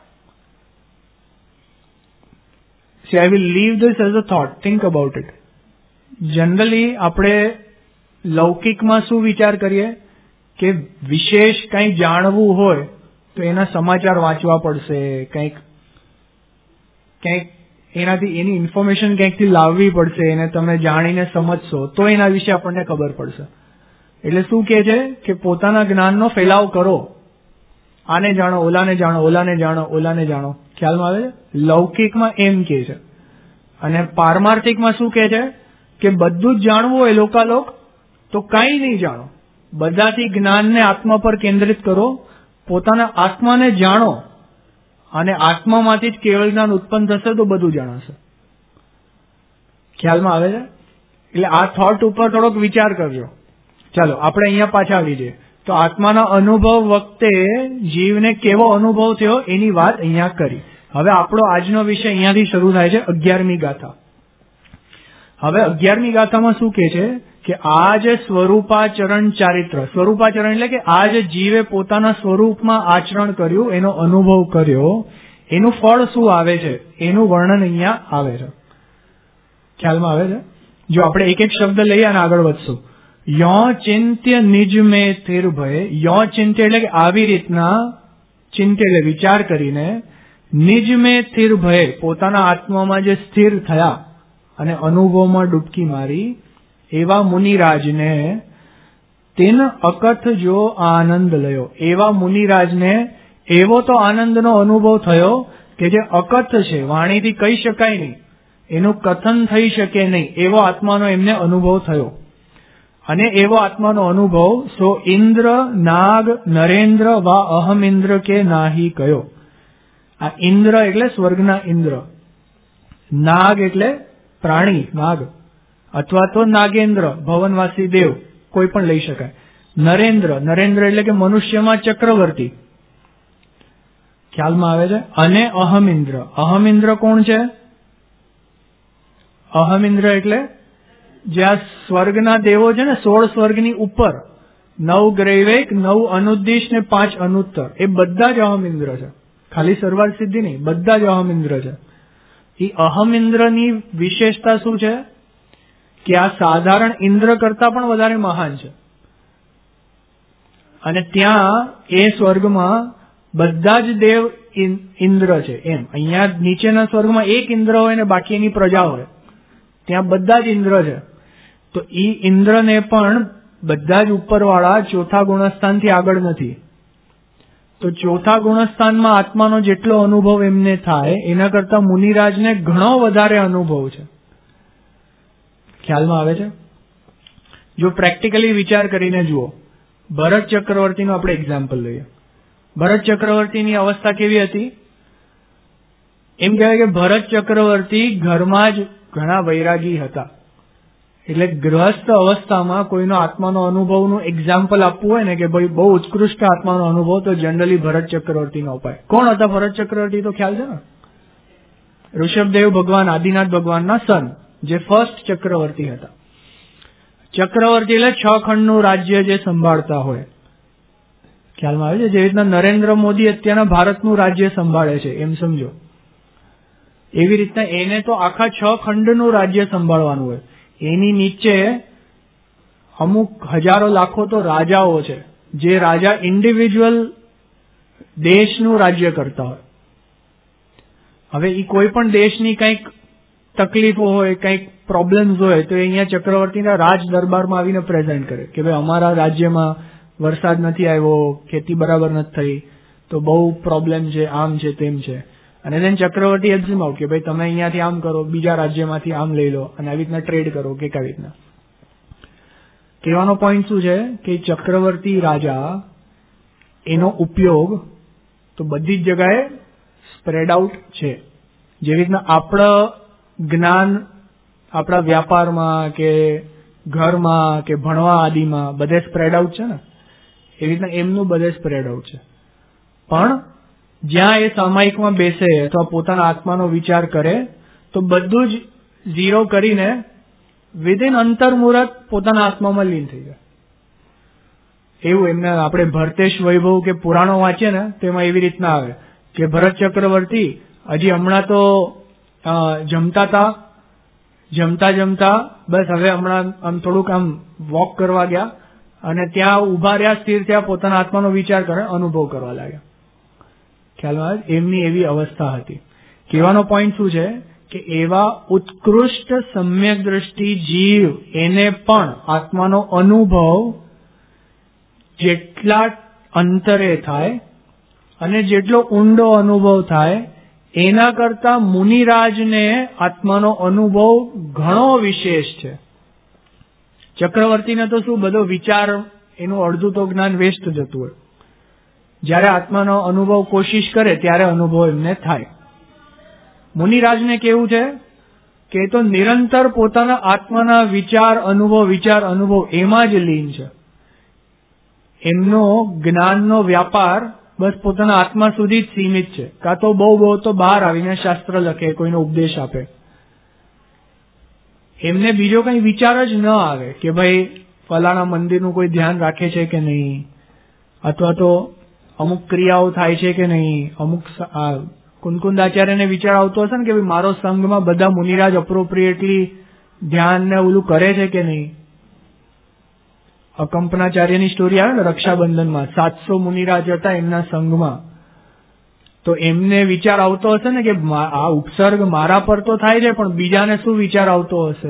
See, I will leave this as a thought. Think about it. Generally આપણે લૌકિકમાં શું વિચાર કરીએ કે વિશેષ કંઈ જાણવું હોય તો એના સમાચાર વાંચવા પડશે, કંઈક એનાથી એની ઇન્ફોર્મેશન ક્યાંકથી લાવવી પડશે, એને તમે જાણીને સમજશો તો એના વિશે આપણને ખબર પડશે. એટલે શું કહે છે કે પોતાના જ્ઞાનનો ફેલાવ કરો, આને જાણો, ઓલાને જાણો, ઓલાને જાણો, ઓલાને જાણો. ખ્યાલમાં આવે છે? લૌકિકમાં એમ કહે છે. અને પારમાર્થિકમાં શું કહે છે કે બધું જ જાણવું હોય લોકાલોક તો કંઈ નહીં જાણો, બધાથી જ્ઞાનને આત્મા પર કેન્દ્રિત કરો, પોતાના આત્માને જાણો, અને આત્મામાંથી જ કેવળ જ્ઞાન ઉત્પન્ન થશે તો બધું જણાશે. ખ્યાલમાં આવે છે? એટલે આ થોટ ઉપર થોડોક વિચાર કરજો. ચાલો આપણે અહીંયા પાછા આવી જઈએ. તો આત્માના અનુભવ વખતે જીવને કેવો અનુભવ થયો એની વાત અહીંયા કરી. હવે આપણો આજનો વિષય અહીંયાથી શરૂ થાય છે 11મી ગાથા. હવે 11મી ગાથામાં શું કહે છે કે આ જે સ્વરૂપાચરણ ચારિત્ર, સ્વરૂપાચરણ એટલે કે આ જે જીવે પોતાના સ્વરૂપમાં આચરણ કર્યું, એનો અનુભવ કર્યો, એનું ફળ શું આવે છે એનું વર્ણન અહીંયા આવે છે. ખ્યાલમાં આવે છે? જો આપણે એક એક શબ્દ લઈએ અને આગળ વધશું. યો ચિંત્ય નિજ મેં સ્થિર ભય. યો ચિંત્ય એટલે કે આવી રીતના, ચિંત્ય એટલે વિચાર કરીને, નિજ મેં સ્થિર ભય પોતાના આત્મામાં જે સ્થિર થયા અને અનુભવમાં ડૂબકી મારી, એવા મુનિરાજને તેન અકથ જો આનંદ લયો. એવા મુનિરાજને એવો તો આનંદનો અનુભવ થયો કે જે અકથ છે, વાણીથી કહી શકાય નહીં, એનું કથન થઈ શકે નહીં, એવો આત્માનો એમને અનુભવ થયો. અને એવો આત્માનો અનુભવ સો ઇન્દ્ર નાગ નરેન્દ્ર વા અહમ ઇન્દ્ર કે નાહી કયો. આ ઇન્દ્ર એટલે સ્વર્ગના ઇન્દ્ર, નાગ એટલે પ્રાણી નાગ, અથવા તો નાગેન્દ્ર ભવનવાસી દેવ, કોઈ પણ લઈ શકાય. નરેન્દ્ર, નરેન્દ્ર એટલે કે મનુષ્યમાં ચક્રવર્તી. ખ્યાલમાં આવે છે? અને અહમિન્દ્ર. અહમિન્દ્ર કોણ છે? અહમિન્દ્ર એટલે જ્યાં સ્વર્ગના દેવો છે ને, 16 સ્વર્ગની ઉપર, 9 ગ્રૈવેક, 9 અનુદ્દિશ ને 5 અનુત્તર, એ બધા જ અહમિન્દ્ર છે. ખાલી સરવાર સિદ્ધિ નહીં, બધા જ અહમિન્દ્ર છે. એ અહમિન્દ્રની વિશેષતા શું છે કે આ સાધારણ ઇન્દ્ર કરતા પણ વધારે મહાન છે. અને ત્યાં એ સ્વર્ગમાં બધા જ દેવ ઇન્દ્ર છે. એમ અહીંયા નીચેના સ્વર્ગમાં એક ઇન્દ્ર હોય ને બાકી એની પ્રજા હોય, ત્યાં બધા જ ઇન્દ્ર છે. તો એ ઇન્દ્રને પણ બધા જ ઉપરવાળા ચોથા ગુણસ્થાનથી આગળ નથી. તો ચોથા ગુણસ્થાનમાં આત્માનો જેટલો અનુભવ એમને થાય એના કરતા મુનિરાજને ઘણો વધારે અનુભવ છે. ખ્યાલમાં આવે છે? જો પ્રેક્ટિકલી વિચાર કરીને જુઓ, ભરત ચક્રવર્તીનું આપણે એક્ઝામ્પલ લઈએ. ભરત ચક્રવર્તીની અવસ્થા કેવી હતી? એમ કહેવાય કે ભરત ચક્રવર્તી ઘરમાં જ ઘણા વૈરાગી હતા. એટલે ગ્રહસ્થ અવસ્થામાં કોઈનો આત્માનો અનુભવનું એક્ઝામ્પલ આપવું હોય ને કે ભાઈ બહુ ઉત્કૃષ્ટ આત્માનો અનુભવ, તો જનરલી ભરત ચક્રવર્તીનો અપાય. કોણ હતા ભરત ચક્રવર્તી? તો ખ્યાલ છે ને? ઋષભદેવ ભગવાન, આદિનાથ ભગવાનના સન, જે ફર્સ્ટ ચક્રવર્તી હતા. ચક્રવર્તી એટલે 6 ખંડનું રાજ્ય જે સંભાળતા હોય. ખ્યાલમાં આવે છે? જે રીતના નરેન્દ્ર મોદી અત્યારના ભારતનું રાજ્ય સંભાળે છે, એમ સમજો. એવી રીતના એને તો આખા 6 ખંડનું રાજ્ય સંભાળવાનું હોય. એની નીચે અમુક હજારો લાખો તો રાજાઓ છે, જે રાજા ઇન્ડિવિજ્યુઅલ દેશનું રાજ્ય કરતા હોય. હવે એ કોઈ પણ દેશની કંઈક તકલીફો હોય, કંઈક પ્રોબ્લેમ્સ હોય, તો અહીંયા ચક્રવર્તીના રાજ દરબારમાં આવીને પ્રેઝન્ટ કરે કે ભાઈ અમારા રાજ્યમાં વરસાદ નથી આવ્યો, ખેતી બરાબર નથી થઈ, તો બહુ પ્રોબ્લેમ છે, આમ છે, તેમ છે. અને then ચક્રવર્તી એક્ઝિમ આઉટ કે ભાઈ તમે અહીંયાથી આમ કરો, બીજા રાજ્યમાંથી આમ લઈ લો, અને આવી રીતના ટ્રેડ કરો કે કેવી રીતના. કહેવાનો પોઈન્ટ શું છે કે ચક્રવર્તી રાજા એનો ઉપયોગ તો બધી જ જગાએ સ્પ્રેડ આઉટ છે. જેવી રીતના આપણા જ્ઞાન આપણા વ્યાપારમાં કે ઘરમાં કે ભણવા આદિમાં બધે સ્પ્રેડ આઉટ છે ને, એવી રીતના એમનું બધે સ્પ્રેડ આઉટ છે. પણ જ્યાં એ સામાયિકમાં બેસે અથવા પોતાના આત્માનો વિચાર કરે તો બધું જ ઝીરો કરીને વિધિન અંતર્મુહૂર્ત પોતાના આત્મામાં લીન થઈ જાય. એવું એમને આપણે ભરતેશ વૈભવ કે પુરાણો વાંચીએ ને તેમાં એવી રીતના આવે કે ભરત ચક્રવર્તી હજી હમણાં તો જમતા જમતા બસ હવે હમણાં આમ થોડુંક આમ વોક કરવા ગયા અને ત્યાં ઉભા રહ્યા, સ્થિર થયા, પોતાના આત્માનો વિચાર કરે, અનુભવ કરવા લાગ્યા. ખ્યાલમાં એમની એવી અવસ્થા હતી. કહેવાનો પોઈન્ટ શું છે કે એવા ઉત્કૃષ્ટ સમ્યક દ્રષ્ટિ જીવ એને પણ આત્માનો અનુભવ જેટલા અંતરે થાય અને જેટલો ઊંડો અનુભવ થાય એના કરતા મુનિરાજને આત્માનો અનુભવ ઘણો વિશેષ છે. ચક્રવર્તીને તો શું બધો વિચાર એનું અડધું તો જ્ઞાન વેસ્ટ જતું હોય. જ્યારે આત્માનો અનુભવ કોશિશ કરે ત્યારે અનુભવ એમને થાય. મુનિરાજને કેવું છે કે એ તો નિરંતર પોતાના આત્માના વિચાર અનુભવ એમાં જ લીન છે. એમનો જ્ઞાનનો વ્યાપાર બસ પોતાના આત્મા સુધી જ સીમિત છે. કાં તો બહુ તો બહાર આવીને શાસ્ત્ર લખે, કોઈનો ઉપદેશ આપે. એમને બીજો કઈ વિચાર જ ન આવે કે ભાઈ ફલાણા મંદિરનું કોઈ ધ્યાન રાખે છે કે નહીં, અથવા તો અમુક ક્રિયાઓ થાય છે કે નહીં. અમુક કુંદકુંદાચાર્યને વિચાર આવતો હશે ને કે ભાઈ મારો સંઘમાં બધા મુનિરાજ અપ્રોપ્રિએટલી ધ્યાન ને ઓલું કરે છે કે નહીં. અકંપનાચાર્યની સ્ટોરી આવે ને રક્ષાબંધનમાં, 700 મુનિરાજ હતા એમના સંઘમાં. તો એમને વિચાર આવતો હશે ને કે આ ઉપસર્ગ મારા પર તો થાય છે પણ બીજાને શું વિચાર આવતો હશે.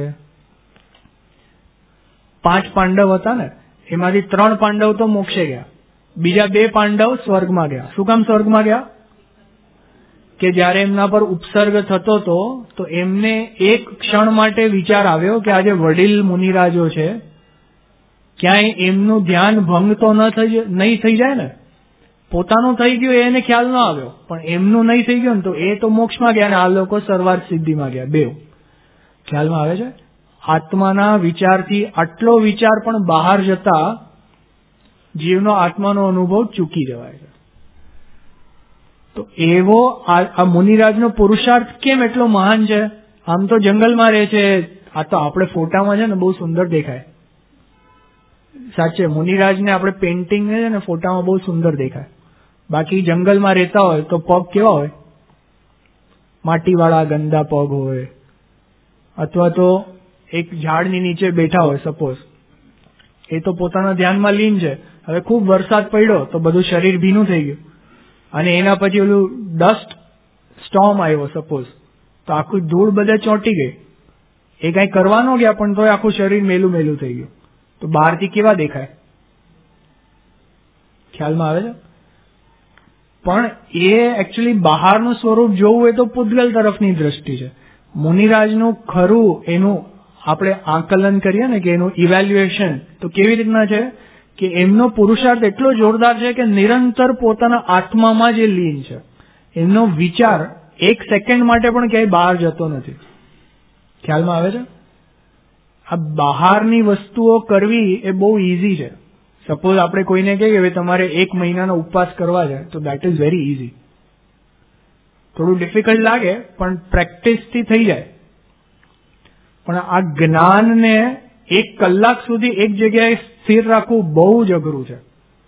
5 પાંડવ હતા ને, એમાંથી 3 પાંડવ તો મોક્ષે ગયા, બીજા 2 પાંડવ સ્વર્ગમાં ગયા. શું કામ સ્વર્ગમાં ગયા? કે જયારે એમના પર ઉપસર્ગ થતો હતો તો એમને એક ક્ષણ માટે વિચાર આવ્યો કે આજે વડીલ મુનિરાજો છે, ક્યાંય એમનું ધ્યાન ભંગ તો નહીં થઈ જાય ને. પોતાનું થઈ ગયું એને ખ્યાલ ન આવ્યો, પણ એમનું નહીં થઈ ગયું ને તો એ તો મોક્ષમાં ગયા ને આ લોકો સર્વાર્થ સિદ્ધિમાં ગયા. બે ખ્યાલમાં આવે છે. આત્માના વિચારથી આટલો વિચાર પણ બહાર જતા જીવનો આત્માનો અનુભવ ચૂકી જવાય છે. તો એવો આ મુનિરાજનો પુરુષાર્થ કેમ એટલો મહાન છે? આમ તો જંગલમાં રહે છે, આ તો આપણે ફોટામાં છે ને બહુ સુંદર દેખાય. સાચે મુનિરાજને આપણે પેઇન્ટિંગ છે ને ફોટામાં બહુ સુંદર દેખાય. બાકી જંગલમાં રહેતા હોય તો પગ કેવા હોય? માટીવાળા ગંદા પગ હોય, અથવા તો એક ઝાડની નીચે બેઠા હોય સપોઝ, એ તો પોતાના ધ્યાનમાં લીન છે. હવે ખૂબ વરસાદ પડ્યો તો બધું શરીર ભીનું થઈ ગયું અને એના પછી ઓલું ડસ્ટ સ્ટોર્મ આવ્યો સપોઝ, તો આખું ધૂળ બધે ચોંટી ગઈ. એ કઈ કરવા ન ગયા પણ તોય આખું શરીર મેલું થઈ ગયું. તો બહારથી કેવા દેખાય? ખ્યાલમાં આવે છે? પણ એ એકચ્યુઅલી બહારનું સ્વરૂપ જોવું હોય તો પૂતગલ તરફની દ્રષ્ટિ છે. મુનિરાજનું ખરું એનું આપણે આકલન કરીએ ને કે એનું ઇવેલ્યુએશન તો કેવી રીતના છે કે એમનો પુરુષાર્થ એટલો જોરદાર છે કે નિરંતર પોતાના આત્મામાં જે લીન છે. એમનો વિચાર 1 સેકન્ડ માટે પણ ક્યાંય બહાર જતો નથી. ખ્યાલમાં આવે છે? આ બહારની વસ્તુઓ કરવી એ બહુ ઇઝી છે. સપોઝ આપણે કોઈને કહીએ કે તમારે 1 મહિનાનો ઉપવાસ કરવા છે તો દેટ ઇઝ વેરી ઇઝી. થોડું ડિફિકલ્ટ લાગે પણ પ્રેક્ટિસથી થઈ જાય. પણ આ જ્ઞાનને 1 કલાક સુધી એક જગ્યાએ સ્થિર રાખવું બહુ જ અઘરું છે.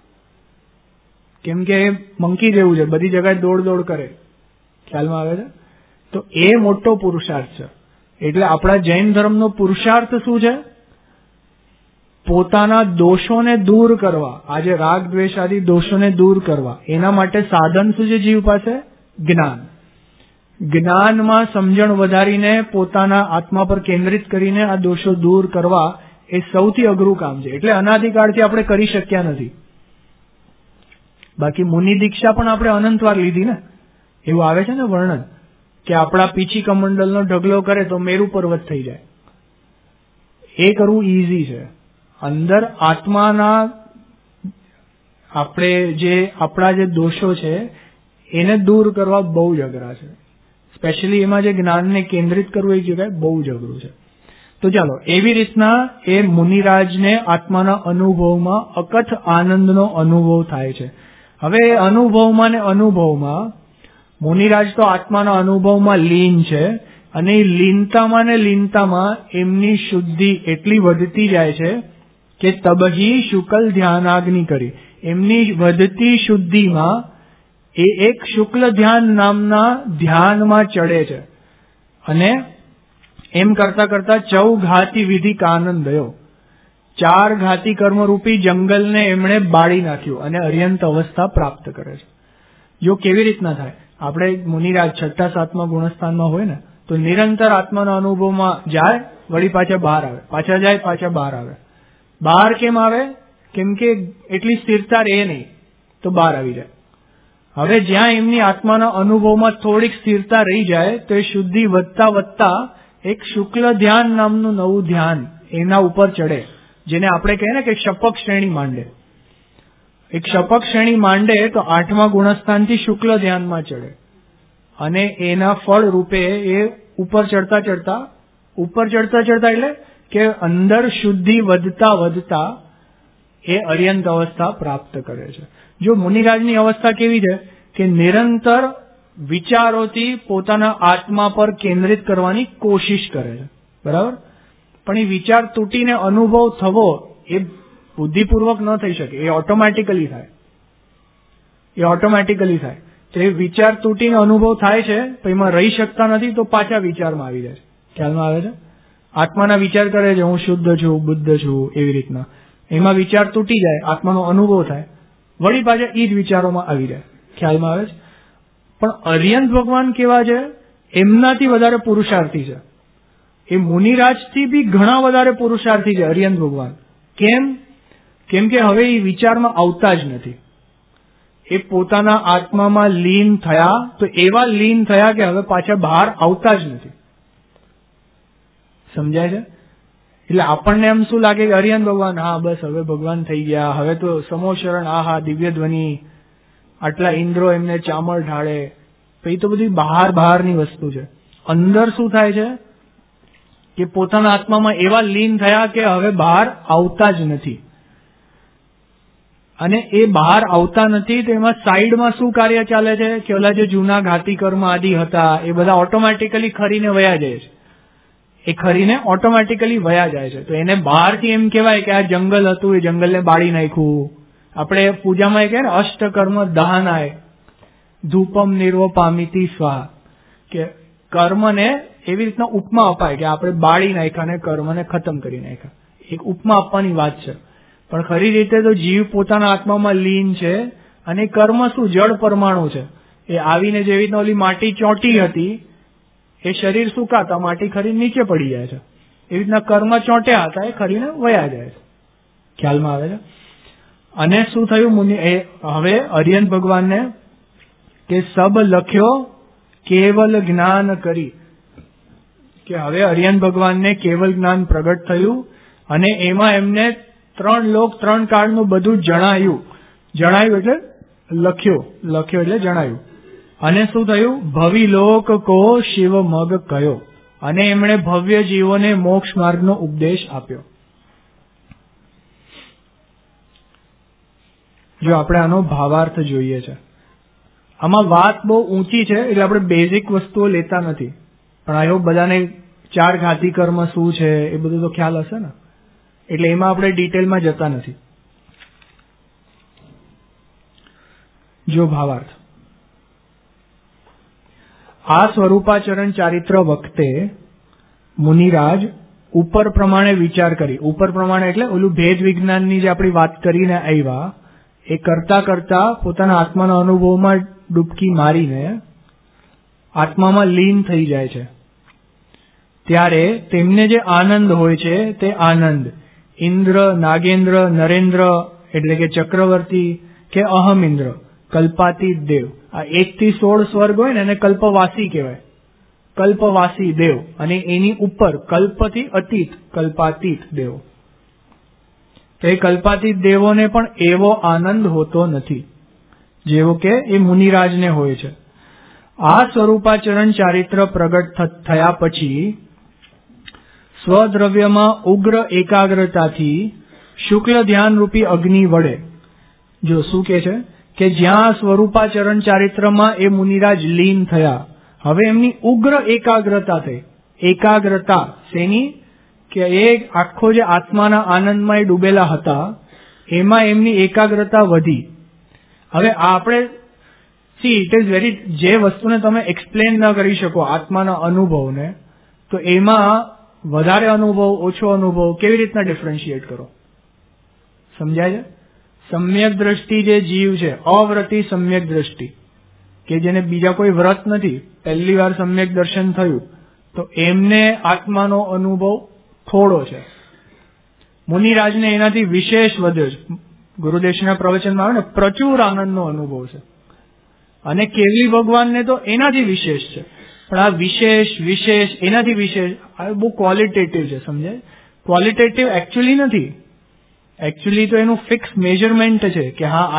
કેમ કે મંકી જેવું છે, બધી જગ્યાએ દોડ કરે. ખ્યાલમાં આવે છે? તો એ મોટો પુરુષાર્થ છે. એટલે આપણા જૈન ધર્મનો પુરુષાર્થ શું છે? પોતાના દોષોને દૂર કરવા, આજે રાગ દ્વેષ આદિ દોષોને દૂર કરવા. એના માટે સાધન શું છે જીવ પાસે? જ્ઞાન. જ્ઞાનમાં સમજણ વધારીને પોતાના આત્મા પર કેન્દ્રિત કરીને આ દોષો દૂર કરવા એ સૌથી અઘરું કામ છે. એટલે અનાદિકાળથી આપણે કરી શક્યા નથી. બાકી મુનિ દીક્ષા પણ આપણે અનંતવાર લીધી ને. એવું આવે છે ને વર્ણન કે આપણા પીછી કમંડલનો ઢગલો કરે તો મેરુ પર્વત થઈ જાય. એ કરવું ઈઝી છે. અંદર આત્માના આપણા જે દોષો છે એને દૂર કરવા બહુ જ અઘરા છે. સ્પેશિયલી એમાં જે જ્ઞાનને કેન્દ્રિત કરવું એ જગ્યાએ બહુ જ અઘરું છે. તો ચાલો, એવી રીતના એ મુનિરાજને આત્માના અનુભવમાં અકથ આનંદનો અનુભવ થાય છે. હવે એ અનુભવમાં ને અનુભવમાં મુનિરાજ તો આત્માના અનુભવમાં લીન છે, અને એ લીનતામાં ને લીનતામાં એમની શુદ્ધિ એટલી વધતી જાય છે કે તબહી શુક્લ ધ્યાનાગ્નિ કરી. એમની વધતી શુદ્ધિમાં એ એક શુક્લ ધ્યાન નામના ધ્યાનમાં ચડે છે, અને એમ કરતા કરતા 14 ઘાતી વિધિ આનંદ થયો. 4 ઘાતી કર્મરૂપી જંગલને એમણે બાળી નાખ્યું અને અર્યંત અવસ્થા પ્રાપ્ત કરે છે. જો કેવી રીતના થાય, આપણે મુનિરાજ 6ઠા 7મા ગુણસ્થાનમાં હોય ને, તો નિરંતર આત્માના અનુભવમાં જાય, વળી પાછા બહાર આવે, પાછા જાય, પાછા બહાર આવે. બહાર કેમ આવે? કેમ કે એટલી સ્થિરતા રહે નહીં, તો બહાર આવી જાય. હવે જ્યાં એમની આત્માના અનુભવમાં થોડીક સ્થિરતા રહી જાય, તો એ શુદ્ધિ વધતા વધતા એક શુક્લ ધ્યાન નામનું નવું ધ્યાન એના ઉપર ચડે, જેને આપણે કહીએ ને કે શપક શ્રેણી માંડે. એક શપક શ્રેણી માંડે તો 8મા ગુણસ્થાનથી શુક્લ ધ્યાનમાં ચડે, અને એના ફળ રૂપે એ ઉપર ચડતા ચડતા એટલે કે અંદર શુદ્ધિ વધતા વધતા એ અર્યંત અવસ્થા પ્રાપ્ત કરે છે. જો મુનિરાજની અવસ્થા કેવી છે કે નિરંતર વિચારોથી પોતાના આત્મા પર કેન્દ્રિત કરવાની કોશિશ કરે છે, બરાબર, પણ એ વિચાર તૂટીને અનુભવ થવો એ બુદ્ધિપૂર્વક ન થઈ શકે, એ ઓટોમેટિકલી થાય. તો એ વિચાર તૂટીને અનુભવ થાય છે, તો એમાં રહી શકતા નથી, તો પાછા વિચારમાં આવી જાય છે. ખ્યાલમાં આવે છે? આત્માના વિચાર કરે છે, હું શુદ્ધ છું, બુદ્ધ છું, એવી રીતના. એમાં વિચાર તૂટી જાય, આત્માનો અનુભવ થાય, વળી પાછા એ જ વિચારોમાં આવી જાય. ખ્યાલમાં આવે છે? પણ અર્યંત ભગવાન કેવા છે? એમનાથી વધારે પુરુષાર્થી છે. એ મુનિરાજથી બી ઘણા વધારે પુરુષાર્થી છે અર્યંત ભગવાન. કેમ કે હવે એ વિચારમાં આવતા જ નથી. એ પોતાના આત્મામાં લીન થયા, તો એવા લીન થયા કે હવે પાછા બહાર આવતા જ નથી. સમજાય છે? એટલે આપણને એમ શું લાગે કે અર્યંત ભગવાન, હા બસ હવે ભગવાન થઈ ગયા, હવે તો સમો શરણ, આહા દિવ્ય ધ્વનિ, આટલા ઇન્દ્રો એમને ચામર ઢાળે. એ તો બધી બહારની વસ્તુ છે. અંદર શું થાય છે કે પોતાના આત્મામાં એવા લીન થયા કે હવે બહાર આવતા જ નથી. અને એ બહાર આવતા નથી, તો એમાં સાઈડમાં શું કાર્ય ચાલે છે કે ઓલા જે જૂના ઘાતી કર્મ આદિ હતા એ બધા ઓટોમેટિકલી ખરીને વયા જાય છે. એ ખરીને ઓટોમેટિકલી વયા જાય છે. તો એને બહારથી એમ કહેવાય કે આ જંગલ હતું, એ જંગલને બાળી નાખ્યું. આપણે પૂજામાં એ કહે ને અષ્ટકર્મ દહનાય ધૂપમ નિર્વપામિતિ સ્વાહા, કે કર્મને એવી રીતના ઉપમા અપાય કે આપણે બાળી નાખ્યા ને કર્મને ખતમ કરી નાખ્યા. એક ઉપમા આપવાની વાત છે. પણ ખરી રીતે તો જીવ પોતાના આત્મામાં લીન છે, અને કર્મ શું જળ પરમાણુ છે. એ આવીને જેવી રીતના ઓલી માટી ચોંટી હતી, એ શરીર સુકાતા માટી ખરી નીચે પડી જાય છે. એવી રીતના કર્મ ચોંટ્યા હતા, એ ખરીને વયા જાય છે. ખ્યાલમાં આવે છે? અને શું થયું હવે અર્યંત ભગવાનને કે સબ લખ્યો કેવલ જ્ઞાન કરી, કે હવે અર્યંત ભગવાનને કેવલ જ્ઞાન પ્રગટ થયું, અને એમાં એમને 3 લોક 3 કાળનું બધું જણાયું એટલે લખ્યો એટલે જણાયું. અને શું થયું? ભવિ લોક કો શિવ મગ કયો, અને એમણે ભવ્ય જીવોને મોક્ષ માર્ગનો ઉપદેશ આપ્યો. જો આપણે આનો ભાવાર્થ જોઈએ છે, આમાં વાત બહુ ઊંચી છે, એટલે આપણે બેઝિક વસ્તુઓ લેતા નથી, પણ આયો બધાને 4 ઘાતી કર્મ શું છે એ બધું તો ખ્યાલ હશે ને, એટલે એમાં આપણે ડિટેલમાં જતા નથી. જો ભાવાર્થ, આ સ્વરૂપાચરણ ચારિત્ર વખતે મુનિરાજ ઉપર પ્રમાણે વિચાર કરી. ઉપર પ્રમાણે એટલે ઓલું ભેદ વિજ્ઞાનની જે આપણી વાત કરીને આવ્યા, એ કરતા કરતા પોતાના આત્માના અનુભવમાં ડૂબકી મારીને આત્મામાં લીન થઈ જાય છે. ત્યારે તેમને જે આનંદ હોય છે તે આનંદ ઇન્દ્ર, નાગેન્દ્ર, નરેન્દ્ર એટલે કે ચક્રવર્તી, કે અહમ ઇન્દ્ર, કલ્પાતીત દેવ, આ 1 થી 16 સ્વર્ગ હોય ને એને કલ્પવાસી કહેવાય. કલ્પવાસી દેવ, અને એની ઉપર કલ્પથી અતીત કલ્પાતીત દેવ. તો એ કલ્પાતીત દેવોને પણ એવો આનંદ હોતો નથી જેવો કે એ મુનિરાજને હોય છે. આ સ્વરૂપાચરણ ચારિત્ર પ્રગટ થયા પછી સ્વદ્રવ્યમાં ઉગ્ર એકાગ્રતાથી શુક્લ ધ્યાન રૂપી અગ્નિ વડે, જો શું કે છે કે જ્યાં સ્વરૂપાચરણ ચારિત્રમાં એ મુનિરાજ લીન થયા, હવે એમની ઉગ્ર એકાગ્રતા થઈ. એકાગ્રતા શેની? કે એ આખો જે આત્માના આનંદમાં ડૂબેલા હતા એમાં એમની એકાગ્રતા વધી. હવે આપણે ઇટ ઇઝ વેરી, જે વસ્તુને તમે એક્સપ્લેન ન કરી શકો આત્માના અનુભવને, તો એમાં વધારે અનુભવ, ઓછો અનુભવ કેવી રીતના ડિફરન્શિએટ કરો? સમજાય છે? સમ્યક દ્રષ્ટિ જે જીવ છે, અવ્રતી સમ્યક દ્રષ્ટિ, કે જેને બીજા કોઈ વ્રત નથી, પહેલી વાર સમ્યક દર્શન થયું, તો એમને આત્માનો અનુભવ થોડો છે. મુનિરાજને એનાથી વિશેષ વધ્યો છે. ગુરુદેવના પ્રવચનમાં આવે ને, પ્રચુર આનંદનો અનુભવ છે. અને કેવલી ભગવાનને તો એનાથી વિશેષ છે. પણ આ વિશેષ એનાથી વિશેષ, આ બહુ ક્વોલિટેટિવ છે. સમજાય? ક્વોલિટેટિવ એકચ્યુઅલી નથી. એકચ્યુઅલી તો એનું ફિક્સ મેજરમેન્ટ છે કે હા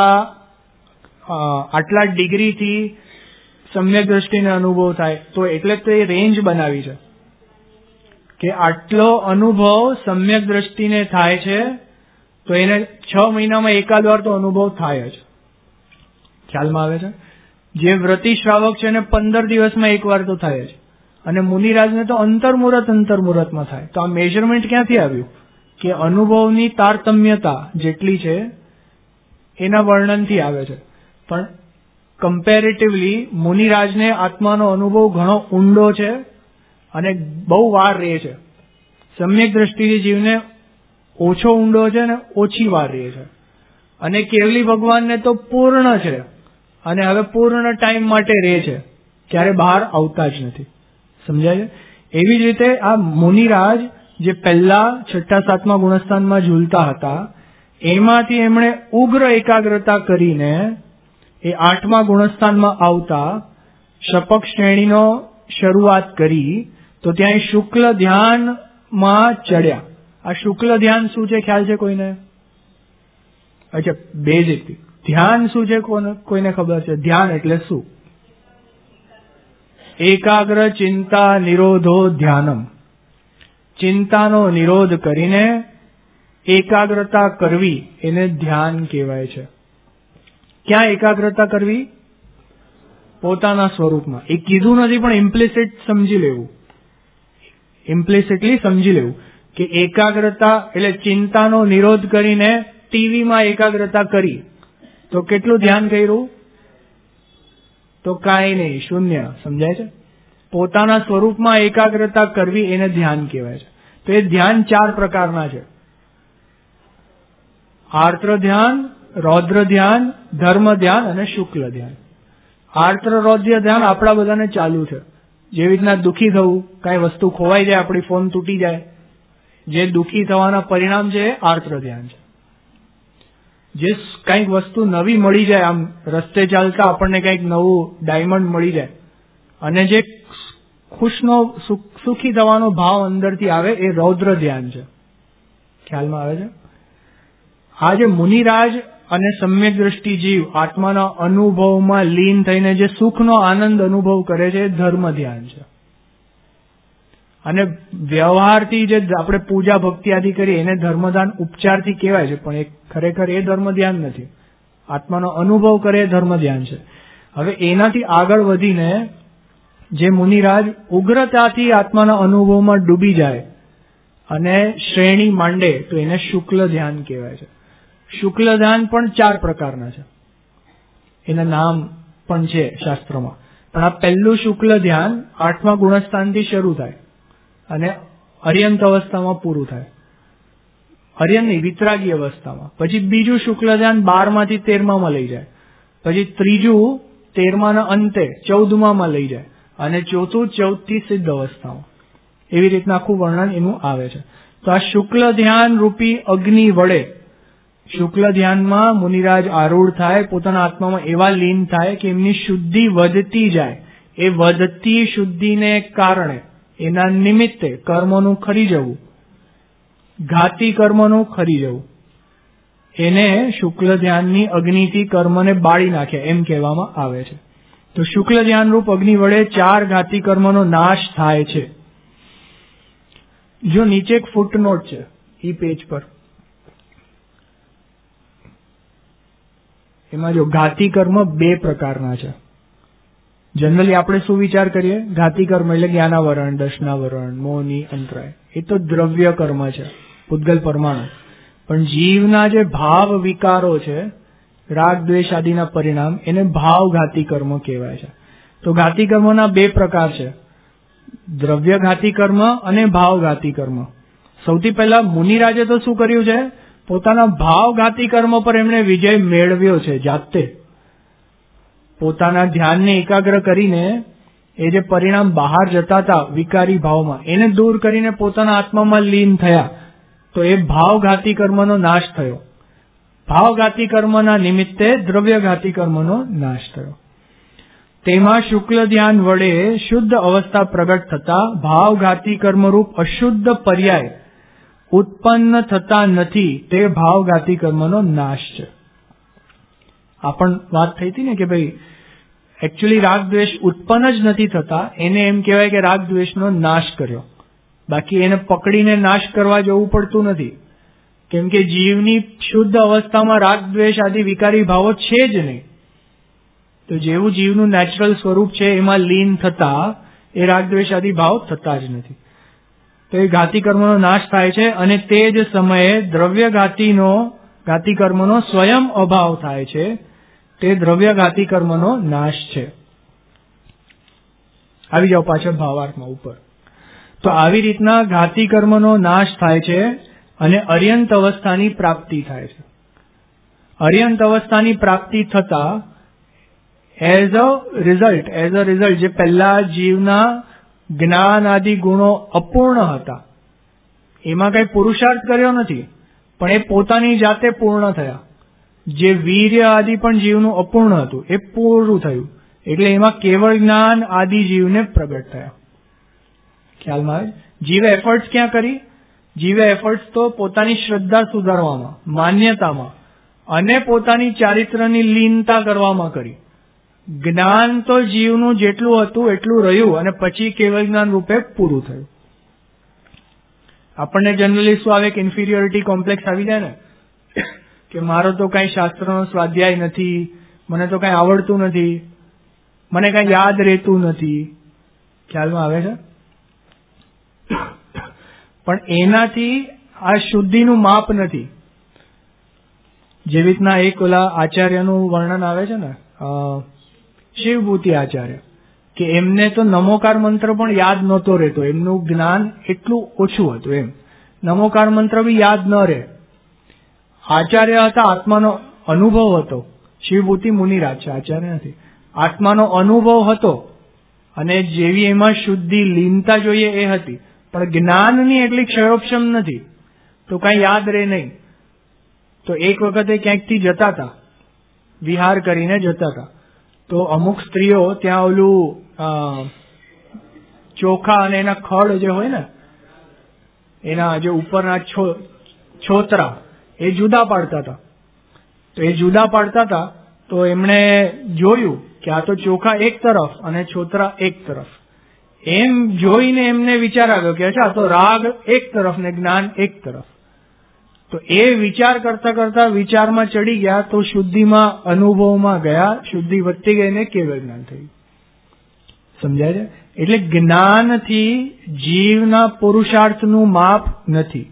આટલા ડિગ્રીથી સમ્યક દ્રષ્ટિને અનુભવ થાય, તો એટલે તો એ રેન્જ બનાવી છે કે આટલો અનુભવ સમ્યક દ્રષ્ટિને થાય છે, તો એને 6 મહિનામાં એકાદ વાર તો અનુભવ થાય જ. ખ્યાલમાં આવે છે? જે વ્રતી શ્રાવક છે એને 15 દિવસમાં એક વાર તો થાય જ, અને મુનિરાજને તો અંતર્મુહૂર્તમાં થાય. તો આ મેજરમેન્ટ ક્યાંથી આવ્યું? કે અનુભવની તારતમ્યતા જેટલી છે એના વર્ણનથી આવે છે. પણ કમ્પેરેટિવલી મુનિરાજને આત્માનો અનુભવ ઘણો ઊંડો છે અને બહુ વાર રહે છે. સમ્યક દ્રષ્ટિથી જીવને ઓછો ઊંડો છે અને ઓછી વાર રહે છે. અને કેવલી ભગવાનને તો પૂર્ણ છે અને હવે પૂર્ણ ટાઈમ માટે રહે છે, ક્યારે બહાર આવતા જ નથી. સમજાય છે? એવી જ રીતે આ મુનિરાજ જે પહેલા 6ઠા 7મા ગુણસ્થાનમાં ઝૂલતા હતા, એમાંથી એમણે ઉગ્ર એકાગ્રતા કરીને એ 8મા ગુણસ્થાનમાં આવતા શપક શ્રેણીનો શરૂઆત કરી, તો ત્યાં શુક્લ ધ્યાનમાં ચડ્યા. આ શુક્લ ધ્યાન શું છે ખ્યાલ છે કોઈને? અચ્છા, બેઝિક ધ્યાન શું છે કોઈને ખબર છે? ધ્યાન એટલે શું? એકાગ્ર ચિંતા નિરોધો ધ્યાનમ. ચિંતાનો નિરોધ કરીને એકાગ્રતા કરવી એને ધ્યાન કહેવાય છે. ક્યાં એકાગ્રતા કરવી? પોતાના સ્વરૂપમાં. એ કીધું નથી પણ ઇમ્પ્લિસિટલી સમજી લેવું કે એકાગ્રતા એટલે ચિંતાનો નિરોધ કરીને ટીવીમાં એકાગ્રતા કરી તો કેટલું ધ્યાન કર્યું? તો કાંઈ નહીં, શૂન્ય. સમજાય છે? પોતાના સ્વરૂપમાં એકાગ્રતા કરવી એને ધ્યાન કહેવાય છે. તો એ ધ્યાન 4 પ્રકારના છે: આર્ત્ર ધ્યાન, રૌદ્ર ધ્યાન, ધર્મ ધ્યાન અને શુક્લ ધ્યાન. આર્ત્ર રૌદ્ર ધ્યાન આપણા બધાને ચાલુ છે. જેવી રીતના દુઃખી થવું, કાંઈ વસ્તુ ખોવાઈ જાય, આપણી ફોન તૂટી જાય, જે દુઃખી થવાના પરિણામ છે એ આર્ત્ર ધ્યાન છે. જે કંઈક વસ્તુ નવી મળી જાય, આમ રસ્તે ચાલતા આપણને કંઈક નવું ડાયમંડ મળી જાય અને જે ખુશનો સુખી થવાનો ભાવ અંદરથી આવે, એ રૌદ્ર ધ્યાન છે. ખ્યાલમાં આવે છે? આ જે મુનિરાજ અને સમ્યક દ્રષ્ટિ જીવ આત્માના અનુભવમાં લીન થઈને જે સુખનો આનંદ અનુભવ કરે છે એ ધર્મ ધ્યાન છે. અને વ્યવહારથી જે આપણે પૂજા ભક્તિ આદિ કરીએ એને ધર્મધ્યાન ઉપચારથી કહેવાય છે, પણ ખરેખર એ ધર્મ ધ્યાન નથી. આત્માનો અનુભવ કરે એ ધર્મ ધ્યાન છે. હવે એનાથી આગળ વધીને જે મુનિરાજ ઉગ્રતાથી આત્માના અનુભવમાં ડૂબી જાય અને શ્રેણી માંડે તો એને શુક્લ ધ્યાન કહેવાય છે. શુક્લ ધ્યાન પણ 4 પ્રકારના છે. એના નામ પણ છે શાસ્ત્રોમાં. પણ આ પહેલું શુક્લ ધ્યાન 8મા ગુણસ્થાનથી શરૂ થાય અને અર્યંત અવસ્થામાં પૂરું થાય. અર્યંત નહીં, વિતરાગી અવસ્થામાં. પછી બીજું શુક્લ ધ્યાન 12માંથી 13મામાં લઈ જાય. પછી ત્રીજું 13માના અંતે 14મામાં લઈ જાય અને ચોથું 14થી સિદ્ધ અવસ્થામાં. એવી રીતના આખું વર્ણન એનું આવે છે. તો આ શુક્લ ધ્યાન રૂપી અગ્નિ વડે શુક્લ ધ્યાનમાં મુનિરાજ આરૂઢ થાય, પોતાના આત્મામાં એવા લીન થાય કે એમની શુદ્ધિ વધતી જાય. એ વધતી શુદ્ધિને કારણે એના નિમિત્તે કર્મોનું ખરી જવું, ઘાતી કર્મોનું ખરી જવું, એને શુક્લ ધ્યાનની અગ્નિથી કર્મને બાળી નાખે એમ કહેવામાં આવે છે. તો શુક્લ ધ્યાન રૂપ અગ્નિ વડે 4 ઘાતી કર્મનો નાશ થાય છે. જો નીચે એક ફૂટનોટ છે એ પેજ પર, એમાં જો ઘાતી કર્મ 2 પ્રકારના છે. જનરલી આપણે શું વિચાર કરીએ? ઘાતી કર્મ એટલે જ્ઞાનાવરણ, દર્શનાવરણ, મોહની, અંતરાય. એ તો દ્રવ્ય કર્મ છે, પૂતગલ પરમાણુ. પણ જીવના જે ભાવ વિકારો છે, રાગ દ્વેષ આદિના પરિણામ, એને ભાવઘાતી કર્મ કહેવાય છે. તો ઘાતી કર્મના 2 પ્રકાર છે, દ્રવ્ય ઘાતી કર્મ અને ભાવઘાતી કર્મ. સૌથી પહેલા મુનિરાજે તો શું કર્યું છે? પોતાના ભાવઘાતી કર્મ પર એમણે વિજય મેળવ્યો છે. જાતે પોતાના ધ્યાનને એકાગ્ર કરીને એ જે પરિણામ બહાર જતા હતા વિકારી ભાવમાં, એને દૂર કરીને પોતાના આત્મામાં લીન થયા. તો એ ભાવઘાતી કર્મનો નાશ થયો. ભાવઘાતી કર્મના નિમિત્તે દ્રવ્યઘાતી કર્મનો નાશ થયો. તેમાં શુક્લ ધ્યાન વડે શુદ્ધ અવસ્થા પ્રગટ થતા ભાવઘાતી કર્મરૂપ અશુદ્ધ પર્યાય ઉત્પન્ન થતા નથી. તે ભાવઘાતી કર્મનો નાશ છે. આ પણ વાત થઈ હતી ને કે ભાઈ એકચ્યુઅલી રાગ દ્વેષ ઉત્પન્ન જ નથી થતા, એને એમ કહેવાય કે રાગ દ્વેષનો નાશ કર્યો. બાકી એને પકડીને નાશ કરવા જવું પડતું નથી, કેમ કે જીવની શુદ્ધ અવસ્થામાં રાગ દ્વેષ આદિ વિકારી ભાવો છે જ નહીં. તો જેવું જીવનું નેચરલ સ્વરૂપ છે એમાં લીન થતા એ રાગ દ્વેષ આદિ ભાવ થતા જ નથી. તો એ ઘાતી કર્મનો નાશ થાય છે અને તે જ સમયે દ્રવ્ય ઘાતી કર્મનો સ્વયં અભાવ થાય છે. તે દ્રવ્ય ઘાતી કર્મનો નાશ છે. આવી જાઓ પાછળ ભાવાર્થમાં ઉપર. તો આવી રીતના ઘાતી કર્મનો નાશ થાય છે અને અર્યંત અવસ્થાની પ્રાપ્તિ થાય છે. અર્યંત અવસ્થાની પ્રાપ્તિ થતા એઝ અ રિઝલ્ટ જે પહેલા જીવના જ્ઞાન આદિ ગુણો અપૂર્ણ હતા, એમાં કઈ પુરુષાર્થ કર્યો નથી, પણ એ પોતાની જાતે પૂર્ણ થયા. જે વીર્ય આદિ પણ જીવનું અપૂર્ણ હતું એ પૂરું થયું, એટલે એમાં કેવળ જ્ઞાન આદિ જીવને પ્રગટ થયા. ખ્યાલમાં આવે? જીવે એફર્ટ્સ ક્યાં કરી? જીવે એફર્ટ્સ તો પોતાની શ્રદ્ધા સુધારવામાં, માન્યતામાં અને પોતાની ચારિત્રની લીનતા કરવામાં કરી. જ્ઞાન તો જીવનું જેટલું હતું એટલું રહ્યું અને પછી કેવળ જ્ઞાન રૂપે પૂરું થયું. આપણને જનરલી શું આવે કે ઇન્ફિરિયોરિટી કોમ્પ્લેક્સ આવી જાય ને, કે મારો તો કઈ શાસ્ત્રનો સ્વાધ્યાય નથી, મને તો કઈ આવડતું નથી, મને કઈ યાદ રહેતું નથી. ખ્યાલમાં આવે છે? પણ એનાથી આ શુદ્ધિનું માપ નથી. જેવી રીતના એક ઓલા આચાર્યનું વર્ણન આવે છે ને, શિવભૂતિ આચાર્ય, કે એમને તો નમોકાર મંત્ર પણ યાદ નહોતો રહેતો, એમનું જ્ઞાન એટલું ઓછું હતું. એમ નમોકાર મંત્ર બી યાદ ન રહે. આચાર્ય હતા, આત્માનો અનુભવ હતો. શિવભૂતિ મુનિરાજ છે, આચાર્ય નથી. આત્માનો અનુભવ હતો અને જેવી એમાં શુદ્ધિ લીનતા જોઈએ એ હતી, પણ જ્ઞાનની એટલી ક્ષયોક્ષમ નથી, તો કઈ યાદ રહે નહીં. તો એક વખતે ક્યાંકથી જતા હતા, વિહાર કરીને જતા હતા, તો અમુક સ્ત્રીઓ ત્યાં ઓલું ચોખા અને એના ખડ જે હોય ને, એના જે ઉપરના છોતરા એ જુદા પાડતા હતા. તો એ જુદા પાડતા હતા તો એમણે જોયું કે આ તો ચોખા એક તરફ અને છોતરા એક તરફ. એમ જોઈને એમને વિચાર આવ્યો કે અચ્છા, તો રાગ એક તરફ ને જ્ઞાન એક તરફ. તો એ વિચાર કરતા કરતા વિચારમાં ચડી ગયા, તો શુદ્ધિમાં અનુભવમાં ગયા, શુદ્ધિ વધતી ગઈ ને કેવળ જ્ઞાન થયું. સમજાય છે? એટલે જ્ઞાનથી જીવના પુરુષાર્થનું માપ નથી.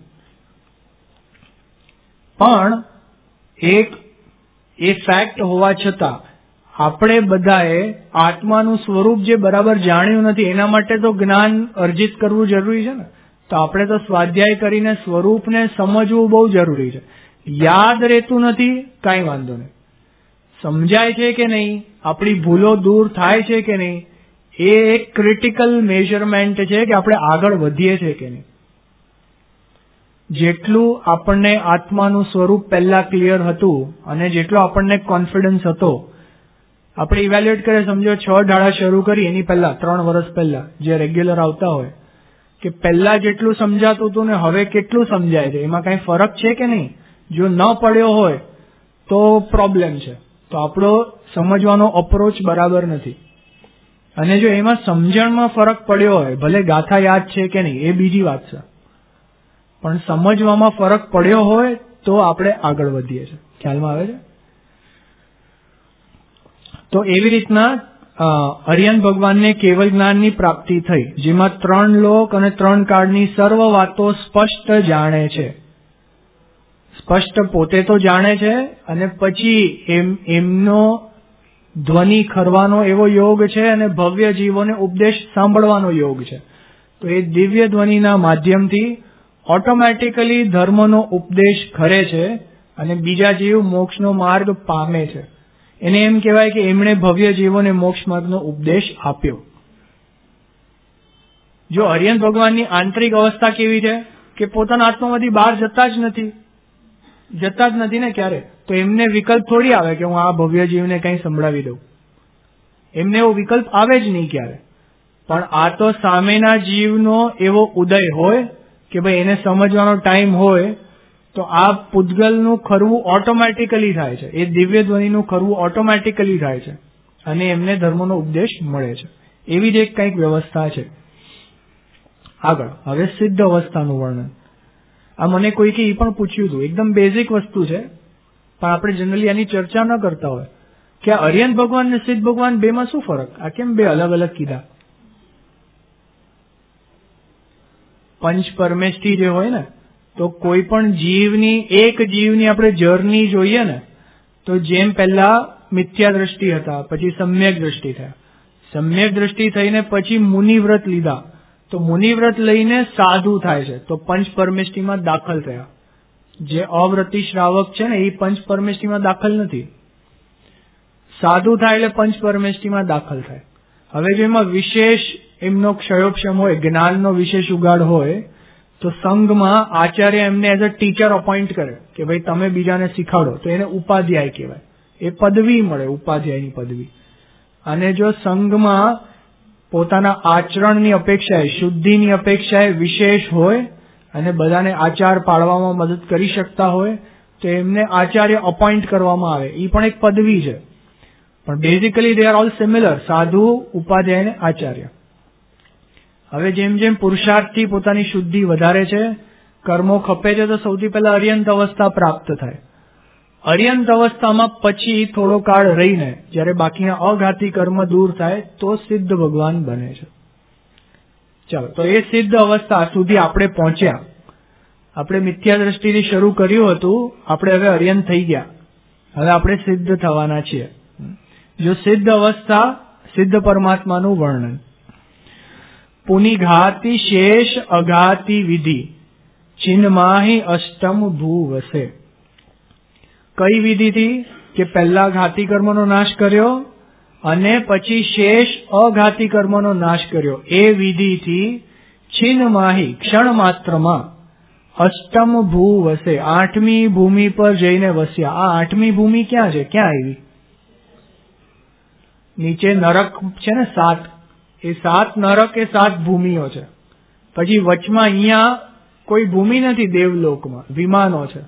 પણ એક એ ફેક્ટ હોવા છતાં આપણે બધાએ આત્માનું સ્વરૂપ જે બરાબર જાણ્યું નથી, એના માટે તો જ્ઞાન અર્જિત કરવું જરૂરી છે ને. તો આપણે તો સ્વાધ્યાય કરીને સ્વરૂપને સમજવું બહુ જરૂરી છે. યાદ રહેતું નથી, કાંઈ વાંધો નહીં. સમજાય છે કે નહીં, આપણી ભૂલો દૂર થાય છે કે નહીં, એ એક ક્રિટિકલ મેઝરમેન્ટ છે કે આપણે આગળ વધીએ છીએ કે નહીં. જેટલું આપણને આત્માનું સ્વરૂપ પહેલા ક્લિયર હતું અને જેટલો આપણને કોન્ફિડન્સ હતો, આપણે ઇવેલ્યુએટ કરીએ, સમજો 6 ઢાળા શરૂ કરી એની પહેલા 3 વર્ષ પહેલા જે રેગ્યુલર આવતા હોય, કે પહેલા જેટલું સમજાતું હતું ને હવે કેટલું સમજાય છે, એમાં કઈ ફરક છે કે નહીં? જો ન પડ્યો હોય તો પ્રોબ્લેમ છે, તો આપણો સમજવાનો અપ્રોચ બરાબર નથી. અને જો એમાં સમજણમાં ફરક પડ્યો હોય, ભલે ગાથા યાદ છે કે નહીં એ બીજી વાત છે, પણ સમજવામાં ફરક પડ્યો હોય તો આપણે આગળ વધીએ છીએ. ખ્યાલમાં આવે છે? તો એવી રીતના અરિયન ભગવાનને કેવલ જ્ઞાનની પ્રાપ્તિ થઈ, જેમાં 3 લોક અને 3 કાળની સર્વ વાતો સ્પષ્ટ જાણે છે. સ્પષ્ટ પોતે તો જાણે છે, અને પછી એમનો ધ્વનિ ખરવાનો એવો યોગ છે, અને ભવ્ય જીવોને ઉપદેશ સાંભળવાનો યોગ છે. તો એ દિવ્ય ધ્વનિના માધ્યમથી ઓટોમેટિકલી ધર્મનો ઉપદેશ ખરે છે, અને બીજા જીવ મોક્ષનો માર્ગ પામે છે. એને એમ કહેવાય કે એમણે ભવ્ય જીવોને મોક્ષ માર્ગનો ઉપદેશ આપ્યો. જો અરિયન ભગવાનની આંતરિક અવસ્થા કેવી છે કે પોતાના આત્મામાંથી બહાર જતા જ નથી ને ક્યારે, તો એમને વિકલ્પ થોડી આવે કે હું આ ભવ્ય જીવને કંઈ સંભળાવી દઉં. એમને એવો વિકલ્પ આવે જ નહીં ક્યારે. પણ આ તો સામેના જીવનો એવો ઉદય હોય કે ભાઈ એને સમજવાનો ટાઈમ હોય, તો આ પૂતગલનું ખરવું ઓટોમેટિકલી થાય છે, એ દિવ્ય ધ્વનિનું ખરવું ઓટોમેટિકલી થાય છે, અને એમને ધર્મનો ઉપદેશ મળે છે. એવી જ એક કંઈક વ્યવસ્થા છે. આગળ હવે સિદ્ધ અવસ્થાનું વર્ણન. આ મને કોઈકે એ પણ પૂછ્યું હતું, એકદમ બેઝિક વસ્તુ છે, પણ આપણે જનરલી આની ચર્ચા ન કરતા હોય કે આ અરિયન ભગવાન અને સિદ્ધ ભગવાન બેમાં શું ફરક, આ કેમ બે અલગ અલગ કીધા? પંચ પરમેષ્ઠી જે હોય ને, તો કોઈ પણ એક જીવની આપણે જર્ની જોઈએ ને, તો જેમ પહેલા મિથ્યા દ્રષ્ટિ હતા, પછી સમ્યક દ્રષ્ટિ થયા, સમ્યક દ્રષ્ટિ થઈને પછી મુનિવ્રત લીધા, તો મુનિવ્રત લઈને સાધુ થાય છે, તો પંચ પરમેષ્ઠીમાં દાખલ થયા. જે અવ્રતી શ્રાવક છે ને એ પંચ પરમેષ્ઠીમાં દાખલ નથી, સાધુ થાય એટલે પંચ પરમેષ્ઠીમાં દાખલ થાય. હવે જો એમાં વિશેષ એમનો ક્ષયોક્ષમ હોય, જ્ઞાનનો વિશેષ ઉગાડ હોય, તો સંઘમાં આચાર્ય એમને એઝ અ ટીચર અપોઇન્ટ કરે કે ભાઈ તમે બીજાને શીખવાડો, તો એને ઉપાધ્યાય કહેવાય. એ પદવી મળે, ઉપાધ્યાયની પદવી. અને જો સંઘમાં પોતાના આચરણની અપેક્ષાએ, શુદ્ધિની અપેક્ષાએ વિશેષ હોય અને બધાને આચાર પાળવામાં મદદ કરી શકતા હોય, તો એમને આચાર્ય અપોઇન્ટ કરવામાં આવે. એ પણ એક પદવી છે, પણ basically they are all similar, સાધુ, ઉપાધ્યાય અને આચાર્ય. હવે જેમ જેમ પુરુષાર્થથી પોતાની શુદ્ધિ વધારે છે, કર્મો ખપે છે, તો સૌથી પહેલા અર્યંત અવસ્થા પ્રાપ્ત થાય. અર્યંત અવસ્થામાં પછી થોડો કાળ રહીને જ્યારે બાકીના અઘાતી કર્મ દૂર થાય તો સિદ્ધ ભગવાન બને છે. ચાલો, તો એ સિદ્ધ અવસ્થા સુધી આપણે પહોંચ્યા. આપણે મિથ્યા દ્રષ્ટિથી શરૂ કર્યું હતું, આપણે હવે અર્યંત થઈ ગયા, હવે આપણે સિદ્ધ થવાના છીએ. જો સિદ્ધ અવસ્થા, સિદ્ધ પરમાત્માનું વર્ણન. પુનિઘાતી શેષ અઘાતી વિધિ ચિન્માહી અષ્ટમ ભૂ વસે. કઈ વિધિથી? કે પહેલા ઘાતી કર્મનો નાશ કર્યો અને પછી શેષ અઘાતી કર્મનો નાશ કર્યો. એ વિધિથી ચિન્માહી ક્ષણ માત્રમાં અષ્ટમ ભૂ વસે, 8મી ભૂમિ પર જઈને વસ્યા. આ 8મી ભૂમિ ક્યાં છે? ક્યાં આવી? નીચે નરક છે ને 7, એ 7 નરક એ 7 ભૂમિઓ છે. પછી વચમાં અહીંયા કોઈ ભૂમિ નથી, દેવલોકમાં વિમાનો છે.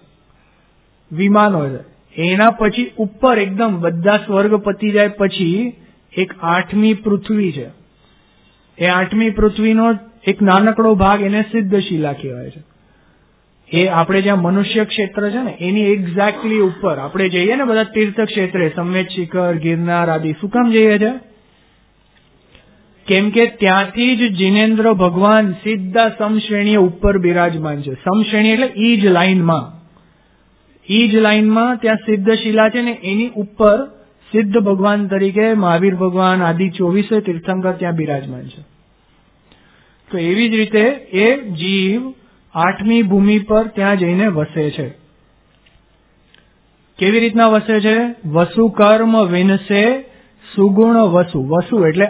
એના પછી ઉપર એકદમ બધા સ્વર્ગ પતી જાય પછી એક 8મી પૃથ્વી છે. એ 8મી પૃથ્વીનો એક નાનકડો ભાગ, એને સિદ્ધશિલા કહેવાય છે. એ આપણે જ્યાં મનુષ્ય ક્ષેત્ર છે ને એની એક્ઝેક્ટલી ઉપર આપણે જઈએ ને બધા તીર્થ ક્ષેત્રે, સંવેદ શિખર, ગિરનાર આદિ. શું કામ જઈએ છે? કેમ કે ત્યાંથી જ જિનેન્દ્ર ભગવાન સીધા સમશ્રેણીએ ઉપર બિરાજમાન છે. સમશ્રેણી એટલે ઈ જ લાઈનમાં ત્યાં સિદ્ધશિલા છે ને એની ઉપર સિદ્ધ ભગવાન તરીકે મહાવીર ભગવાન આદિ 24 તીર્થંકર ત્યાં બિરાજમાન છે. તો એવી જ રીતે એ જીવ 8મી ભૂમિ પર ત્યાં જઈને વસે છે. કેવી રીતના વસે છે? વસુ કર્મ વિનસે સુગુણ વસુ. વસુ એટલે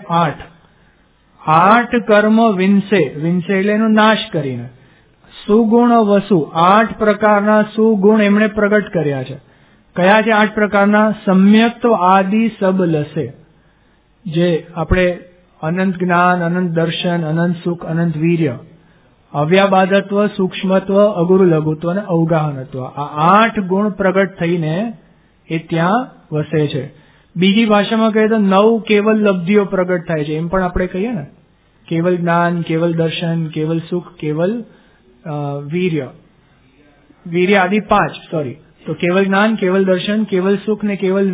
8 કર્મ વિનસે એટલે એનો નાશ કરીને. સુગુણ વસુ, 8 પ્રકારના સુગુણ એમણે પ્રગટ કર્યા છે. કયા છે 8 પ્રકારના? સમ્યક્ત્વ આદિ સબ લસે. જે આપણે અનંત જ્ઞાન, અનંત દર્શન, અનંત સુખ, અનંત વીર્ય, અવ્યાબાધત્વ, સૂક્ષ્મત્વ, અગુરુ લઘુત્વ અને અવગાહનત્વ, આ 8 ગુણ પ્રગટ થઈને એ ત્યાં વસે છે. બીજી ભાષામાં કહીએ તો 9 કેવલ લબ્ધિઓ પ્રગટ થાય છે, એમ પણ આપણે કહીએ ને, કેવલ જ્ઞાન, કેવલ દર્શન, કેવલ સુખ, કેવલ વીર્ય આદિ 5. તો કેવલ જ્ઞાન, કેવલ દર્શન, કેવલ સુખ ને કેવલ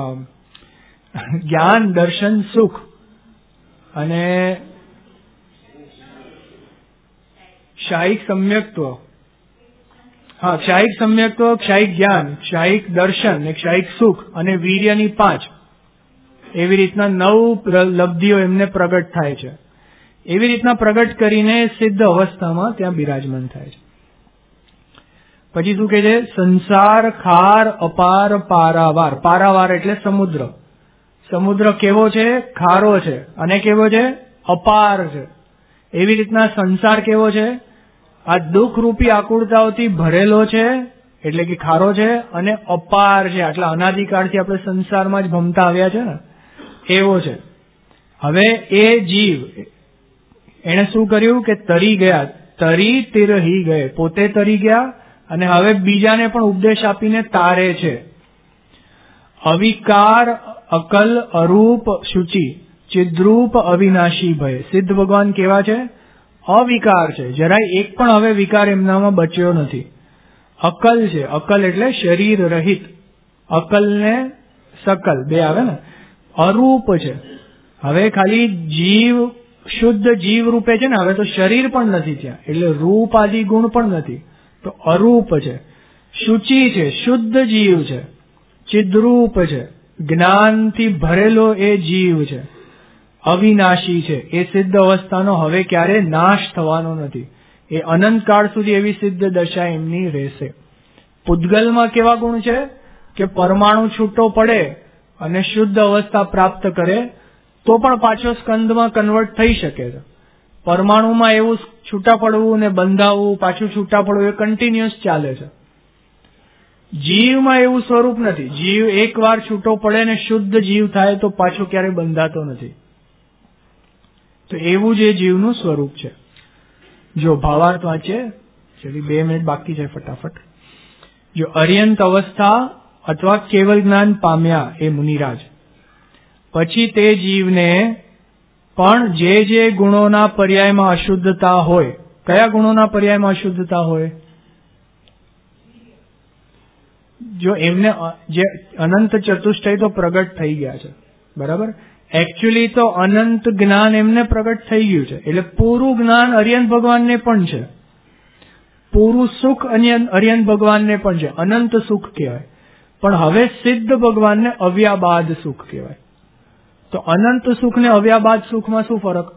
જ્ઞાન, દર્શન, સુખ અને ક્ષાયિક સમ્યક્ત્વ, ક્ષાયિક સમ્યક્ત્વ, ક્ષાયિક જ્ઞાન, ક્ષાયિક દર્શન ને ક્ષાયિક સુખ અને વીર્યની 5, એવી રીતના 9 લબ્ધિઓ એમને પ્રગટ થાય છે. એવી રીતના પ્રગટ કરીને સિદ્ધ અવસ્થામાં ત્યાં બિરાજમાન થાય છે. પછી શું કહે છે? સંસાર ખાર અપાર પારાવાર. પારાવાર એટલે સમુદ્ર. સમુદ્ર કેવો છે? ખારો છે. અને કેવો છે? અપાર છે. એવી રીતના સંસાર કેવો છે? આ દુઃખ રૂપી આકુળતાઓથી ભરેલો છે, એટલે કે ખારો છે, અને અપાર છે. આટલા અનાદિકાળથી આપણે સંસારમાં જ ભમતા આવ્યા છે ને, એવો છે. હવે એ જીવ એને શું કર્યું કે તરી ગયા, તરી તિરહી ગયે, પોતે તરી ગયા અને હવે બીજાને પણ ઉપદેશ આપીને તારે છે. અવિકાર અકલ અરૂપ શુચિ ચિદ્રૂપ અવિનાશી ભય. સિદ્ધ ભગવાન કેવા છે? અવિકાર છે, જરાય એક પણ હવે વિકાર એમનામાં બચ્યો નથી. અકલ છે, અકલ એટલે શરીર રહિત, અકલ ને સકલ બે આવે ને. અરૂપ છે, હવે ખાલી જીવ, શુદ્ધ જીવ રૂપે છે ને, હવે તો શરીર પણ નથી ત્યાં, એટલે રૂપ આદિ ગુણ પણ નથી, તો અરૂપ છે. શુચિ છે, શુદ્ધ જીવ છે. ચિદ્રૂપ છે, જ્ઞાનથી ભરેલો એ જીવ છે. અવિનાશી છે, એ સિદ્ધ અવસ્થાનો હવે ક્યારે નાશ થવાનો નથી, એ અનંતકાળ સુધી એવી સિદ્ધ દશા એમની રહેશે. પૂતગલમાં કેવા ગુણ છે કે પરમાણુ છૂટો પડે અને શુદ્ધ અવસ્થા પ્રાપ્ત કરે તો પણ પાછો સ્કંદમાં કન્વર્ટ થઈ શકે છે. પરમાણુમાં એવું છૂટા પડવું ને બંધાવવું, પાછું છૂટા પડવું, એ કન્ટિન્યુઅસ ચાલે છે. જીવમાં એવું સ્વરૂપ નથી. જીવ એકવાર છૂટો પડે ને શુદ્ધ જીવ થાય તો પાછો ક્યારેય બંધાતો નથી. તો એવું જ એ જીવનું સ્વરૂપ છે. જો ભાવાર્થ વાંચીએ, ચલી 2 મિનિટ બાકી છે ફટાફટ. જો અર્યંત અવસ્થા અથવા કેવલ જ્ઞાન પામ્યા એ મુનિરાજ, પછી તે જીવને પણ જે ગુણોના પર્યાયમાં અશુદ્ધતા હોય. કયા ગુણોના પર્યાયમાં અશુદ્ધતા હોય? જો એમને જે અનંત ચતુષ્ટય તો પ્રગટ થઈ ગયા છે, બરાબર. એકચ્યુઅલી તો અનંત જ્ઞાન એમને પ્રગટ થઈ ગયું છે, એટલે પૂરું જ્ઞાન અર્યંત ભગવાનને પણ છે, પૂરું સુખ અર્યંત ભગવાનને પણ છે, અનંત સુખ કહેવાય. પણ હવે સિદ્ધ ભગવાનને અવ્યાબાદ સુખ કહેવાય. તો અનંત સુખ ને અવ્યાબાદ સુખમાં શું ફરક?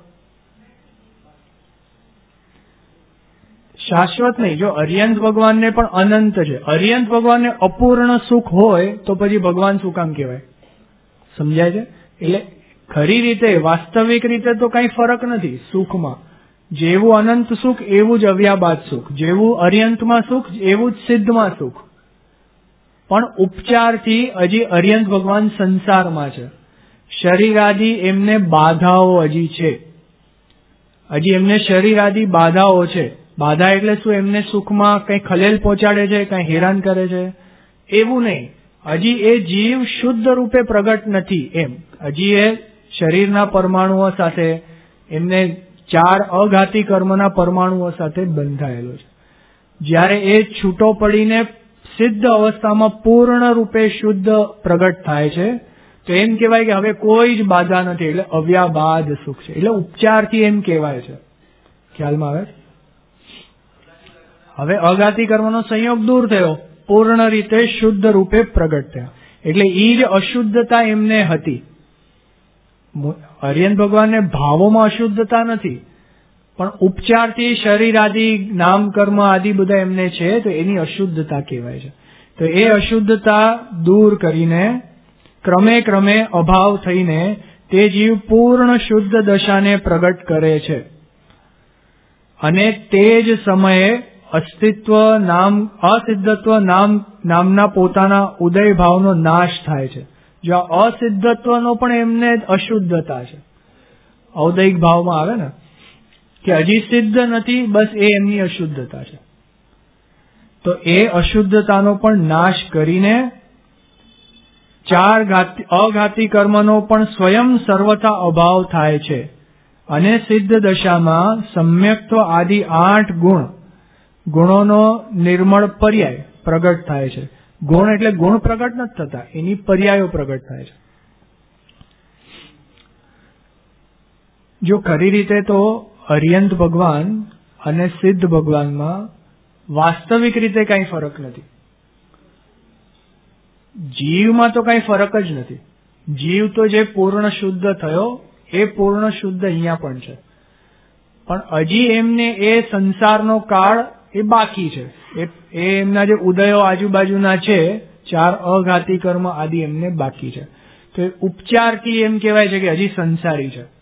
શાશ્વત નહીં. જો અર્યંત ભગવાનને પણ અનંત છે, અર્યંત ભગવાનને અપૂર્ણ સુખ હોય તો પછી ભગવાન શું કામ કહેવાય? સમજાય છે? એટલે ખરી રીતે વાસ્તવિક રીતે તો કઈ ફરક નથી સુખમાં. જેવું અનંત સુખ એવું જ અવ્યાબાદ સુખ, જેવું અર્યંતમાં સુખ એવું જ સિદ્ધમાં સુખ. પણ ઉપચારથી હજી અર્યંત ભગવાન સંસારમાં છે. શરીરાદિ એમને બાધાઓ હજી છે, હજી એમને શરીરાદિ બાધાઓ છે. બાધા એટલે શું? એમને સુખમાં કઈ ખલેલ પહોંચાડે છે, કઈ હેરાન કરે છે, એવું નહીં. હજી એ જીવ શુદ્ધ રૂપે પ્રગટ નથી એમ. હજી એ શરીરના પરમાણુઓ સાથે, એમને 4 અઘાતી કર્મના પરમાણુઓ સાથે બંધાયેલો છે. જ્યારે એ છૂટો પડીને સિદ્ધ અવસ્થામાં પૂર્ણ રૂપે શુદ્ધ પ્રગટ થાય છે તો એમ કહેવાય કે હવે કોઈ જ બાધા નથી, એટલે અવ્યાબાદ સુખ છે. એટલે ઉપચારથી એમ કહેવાય છે. ખ્યાલમાં આવે? હવે અઘાતી કર્મનો સંયોગ દૂર થયો, પૂર્ણ રીતે શુદ્ધ રૂપે પ્રગટ થયા, એટલે એ જ અશુદ્ધતા એમને હતી. અર્યંત ભગવાનને ભાવોમાં અશુદ્ધતા નથી, પણ ઉપચારથી શરીર આદિ નામ કર્મ આદિ બધા એમને છે, તો એની અશુદ્ધતા કહેવાય છે. તો એ અશુદ્ધતા દૂર કરીને ક્રમે ક્રમે અભાવ થઈને તે જીવ પૂર્ણ શુદ્ધ દશાને પ્રગટ કરે છે. અને તે જ સમયે અસ્તિત્વ નામ, અસિદ્ધત્વ નામના પોતાના ઉદય ભાવનો નાશ થાય છે. જો અસિદ્ધત્વનો પણ એમને અશુદ્ધતા છે, ઔદયિક ભાવમાં આવે ને, કે હજી સિદ્ધ નથી, બસ એ એમની અશુદ્ધતા છે. તો એ અશુદ્ધતાનો પણ નાશ કરીને 4 અઘાતી કર્મનો પણ સ્વયં સર્વથા અભાવ થાય છે. અને સિદ્ધ દશામાં સમ્યક્ત્વ આદિ 8 ગુણોનો નિર્મળ પર્યાય પ્રગટ થાય છે. ગુણ એટલે ગુણ પ્રગટ નથી થતા, એની પર્યાયો પ્રગટ થાય છે. જો ખરી રીતે તો અરિયંત ભગવાન અને સિદ્ધ ભગવાનમાં વાસ્તવિક રીતે કઈ ફરક નથી. જીવમાં તો કઈ ફરક જ નથી. જીવ તો જે પૂર્ણ શુદ્ધ થયો એ પૂર્ણ શુદ્ધ અહીંયા પણ છે, પણ હજી એમને એ સંસારનો કાળ એ બાકી છે. એ એમના જે ઉદયો આજુબાજુના છે 4 અઘાતી કર્મ આદિ એમને બાકી છે. તો એ ઉપચારથી એમ કહેવાય છે કે હજી સંસારી છે.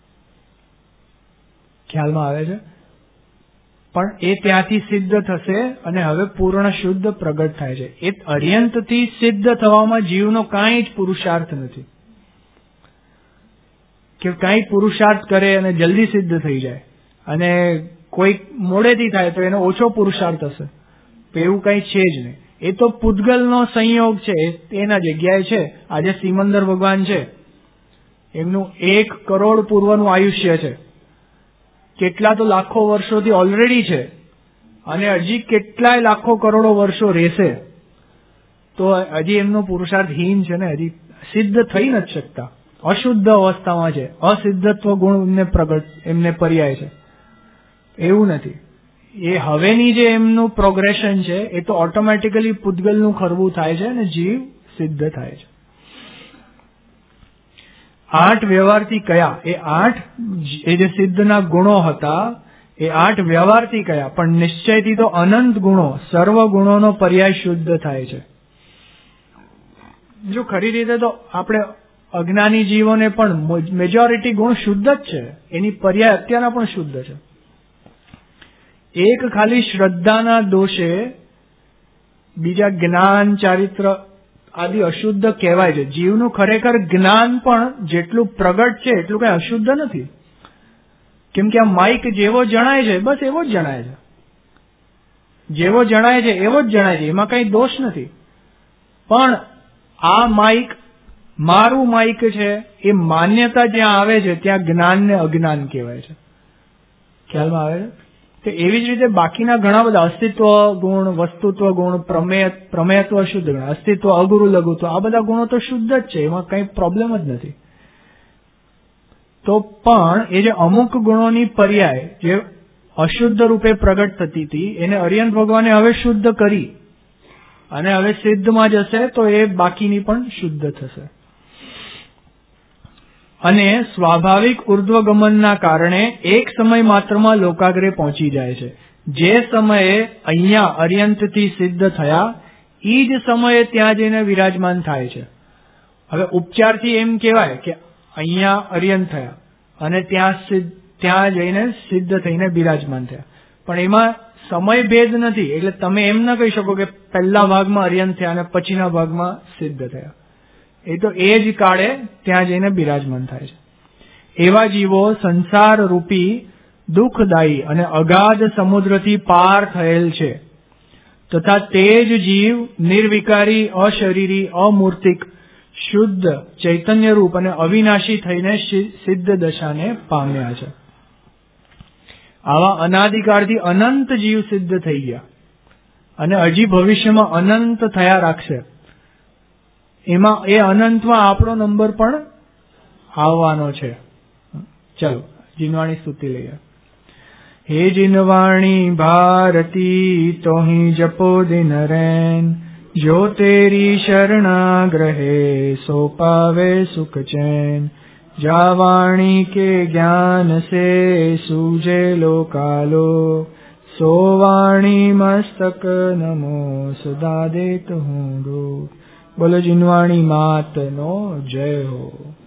ખ્યાલમાં આવે છે? પણ એ ત્યાંથી સિદ્ધ થશે અને હવે પૂર્ણ શુદ્ધ પ્રગટ થાય છે. એ અર્યંતથી સિદ્ધ થવામાં જીવનો કાંઈ જ પુરુષાર્થ નથી કે કાંઈ પુરુષાર્થ કરે અને જલ્દી સિદ્ધ થઈ જાય, અને કોઈ મોડેથી થાય તો એનો ઓછો પુરુષાર્થ હશે. એવું કંઈ છે જ નહીં. એ તો પૂતગલનો સંયોગ છે, એના જગ્યાએ છે. આજે સિમંદર ભગવાન છે, એમનું 1 કરોડ પૂર્વનું આયુષ્ય છે, કેટલા તો લાખો વર્ષોથી ઓલરેડી છે, અને હજી કેટલાય લાખો કરોડો વર્ષો રહેશે. તો હજી એમનો પુરુષાર્થ હીન છે ને, હજી સિદ્ધ થઈ નથી શકતા. અશુદ્ધ અવસ્થામાં છે. અસિદ્ધત્વ ગુણ એમને પર્યાય છે. એવું નથી. એ હવેની જે એમનું પ્રોગ્રેશન છે એ તો ઓટોમેટિકલી પૂતગલનું ખરવું થાય છે અને જીવ સિદ્ધ થાય છે. 8 વ્યવહારથી કયા? એ 8 એ જે સિદ્ધના ગુણો હતા એ 8 વ્યવહારથી કયા, પણ નિશ્ચયથી તો અનંત ગુણો, સર્વ ગુણોનો પર્યાય શુદ્ધ થાય છે. જો ખરી રીતે તો આપણે અજ્ઞાની જીવોને પણ મેજોરિટી ગુણ શુદ્ધ જ છે, એની પર્યાય અત્યારના પણ શુદ્ધ છે. એક ખાલી શ્રદ્ધાના દોષે બીજા જ્ઞાન, ચારિત્ર આદિ અશુદ્ધ કહેવાય છે. જીવનું ખરેખર જ્ઞાન પણ જેટલું પ્રગટ છે એટલું કઈ અશુદ્ધ નથી. કેમ કે આ માઇક જેવો જણાય છે બસ એવો જ જણાય છે. જેવો જણાય છે એવો જ જણાય છે, એમાં કઈ દોષ નથી. પણ આ માઇક મારું માઇક છે એ માન્યતા જ્યાં આવે છે ત્યાં જ્ઞાન ને અજ્ઞાન કહેવાય છે. ખ્યાલમાં આવે છે? તો એવી જ રીતે બાકીના ઘણા બધા અસ્તિત્વ ગુણ, વસ્તુત્વ ગુણ, પ્રમેયત્વ શુદ્ધ ગુણ, અસ્તિત્વ, અગુરુ, લઘુત્વ, આ બધા ગુણો તો શુદ્ધ જ છે, એમાં કઈ પ્રોબ્લેમ જ નથી. તો પણ એ જે અમુક ગુણોની પર્યાય જે અશુદ્ધ રૂપે પ્રગટ થતી હતી એને અરિયંત ભગવાને હવે શુદ્ધ કરી અને હવે સિદ્ધમાં જશે તો એ બાકીની પણ શુદ્ધ થશે. અને સ્વાભાવિક ઉર્ધ્વગમનના કારણે એક સમય માત્રમાં લોકાગ્રે પહોંચી જાય છે. જે સમયે અહીંયા અર્યંતથી સિદ્ધ થયા એ જ સમયે ત્યાં જઈને વિરાજમાન થાય છે. હવે ઉપચારથી એમ કહેવાય કે અહીંયા અર્યંત થયા અને ત્યાં જઈને સિદ્ધ થઈને બિરાજમાન થયા, પણ એમાં સમય ભેદ નથી. એટલે તમે એમ ન કહી શકો કે પહેલા ભાગમાં અર્યંત થયા અને પછીના ભાગમાં સિદ્ધ થયા. એ તો એ જ કાળે ત્યાં જઈને બિરાજમાન થાય છે. એવા જીવો સંસાર રૂપી દુઃખદાયી અને અગાધ સમુદ્રથી પાર થયેલ છે, તથા તે જ જીવ નિર્વિકારી, અશરીરી, અમૂર્તિક, શુદ્ધ, ચૈતન્ય રૂપ અને અવિનાશી થઈને સિદ્ધ દશાને પામ્યા છે. આવા અનાદિકાળથી અનંત જીવ સિદ્ધ થઈ ગયા અને હજી ભવિષ્યમાં અનંત થયા રાખશે. એમાં એ અનંતમાં આપણો નંબર પણ આવવાનો છે. ચલો જીનવાણી સ્તુતિ લઈએ. હે જીનવાણી ભારતી તોહી જપો દિન રૈન, જો તેરી શરણાગ્રહે સો પાવે સુખ ચैन, जावाणी के ज्ञान से सूझे लोकालो, सो वाणी मस्तक नमो सदा देत हूँ रूप. बोलो जिनवाणी मात नो जय हो.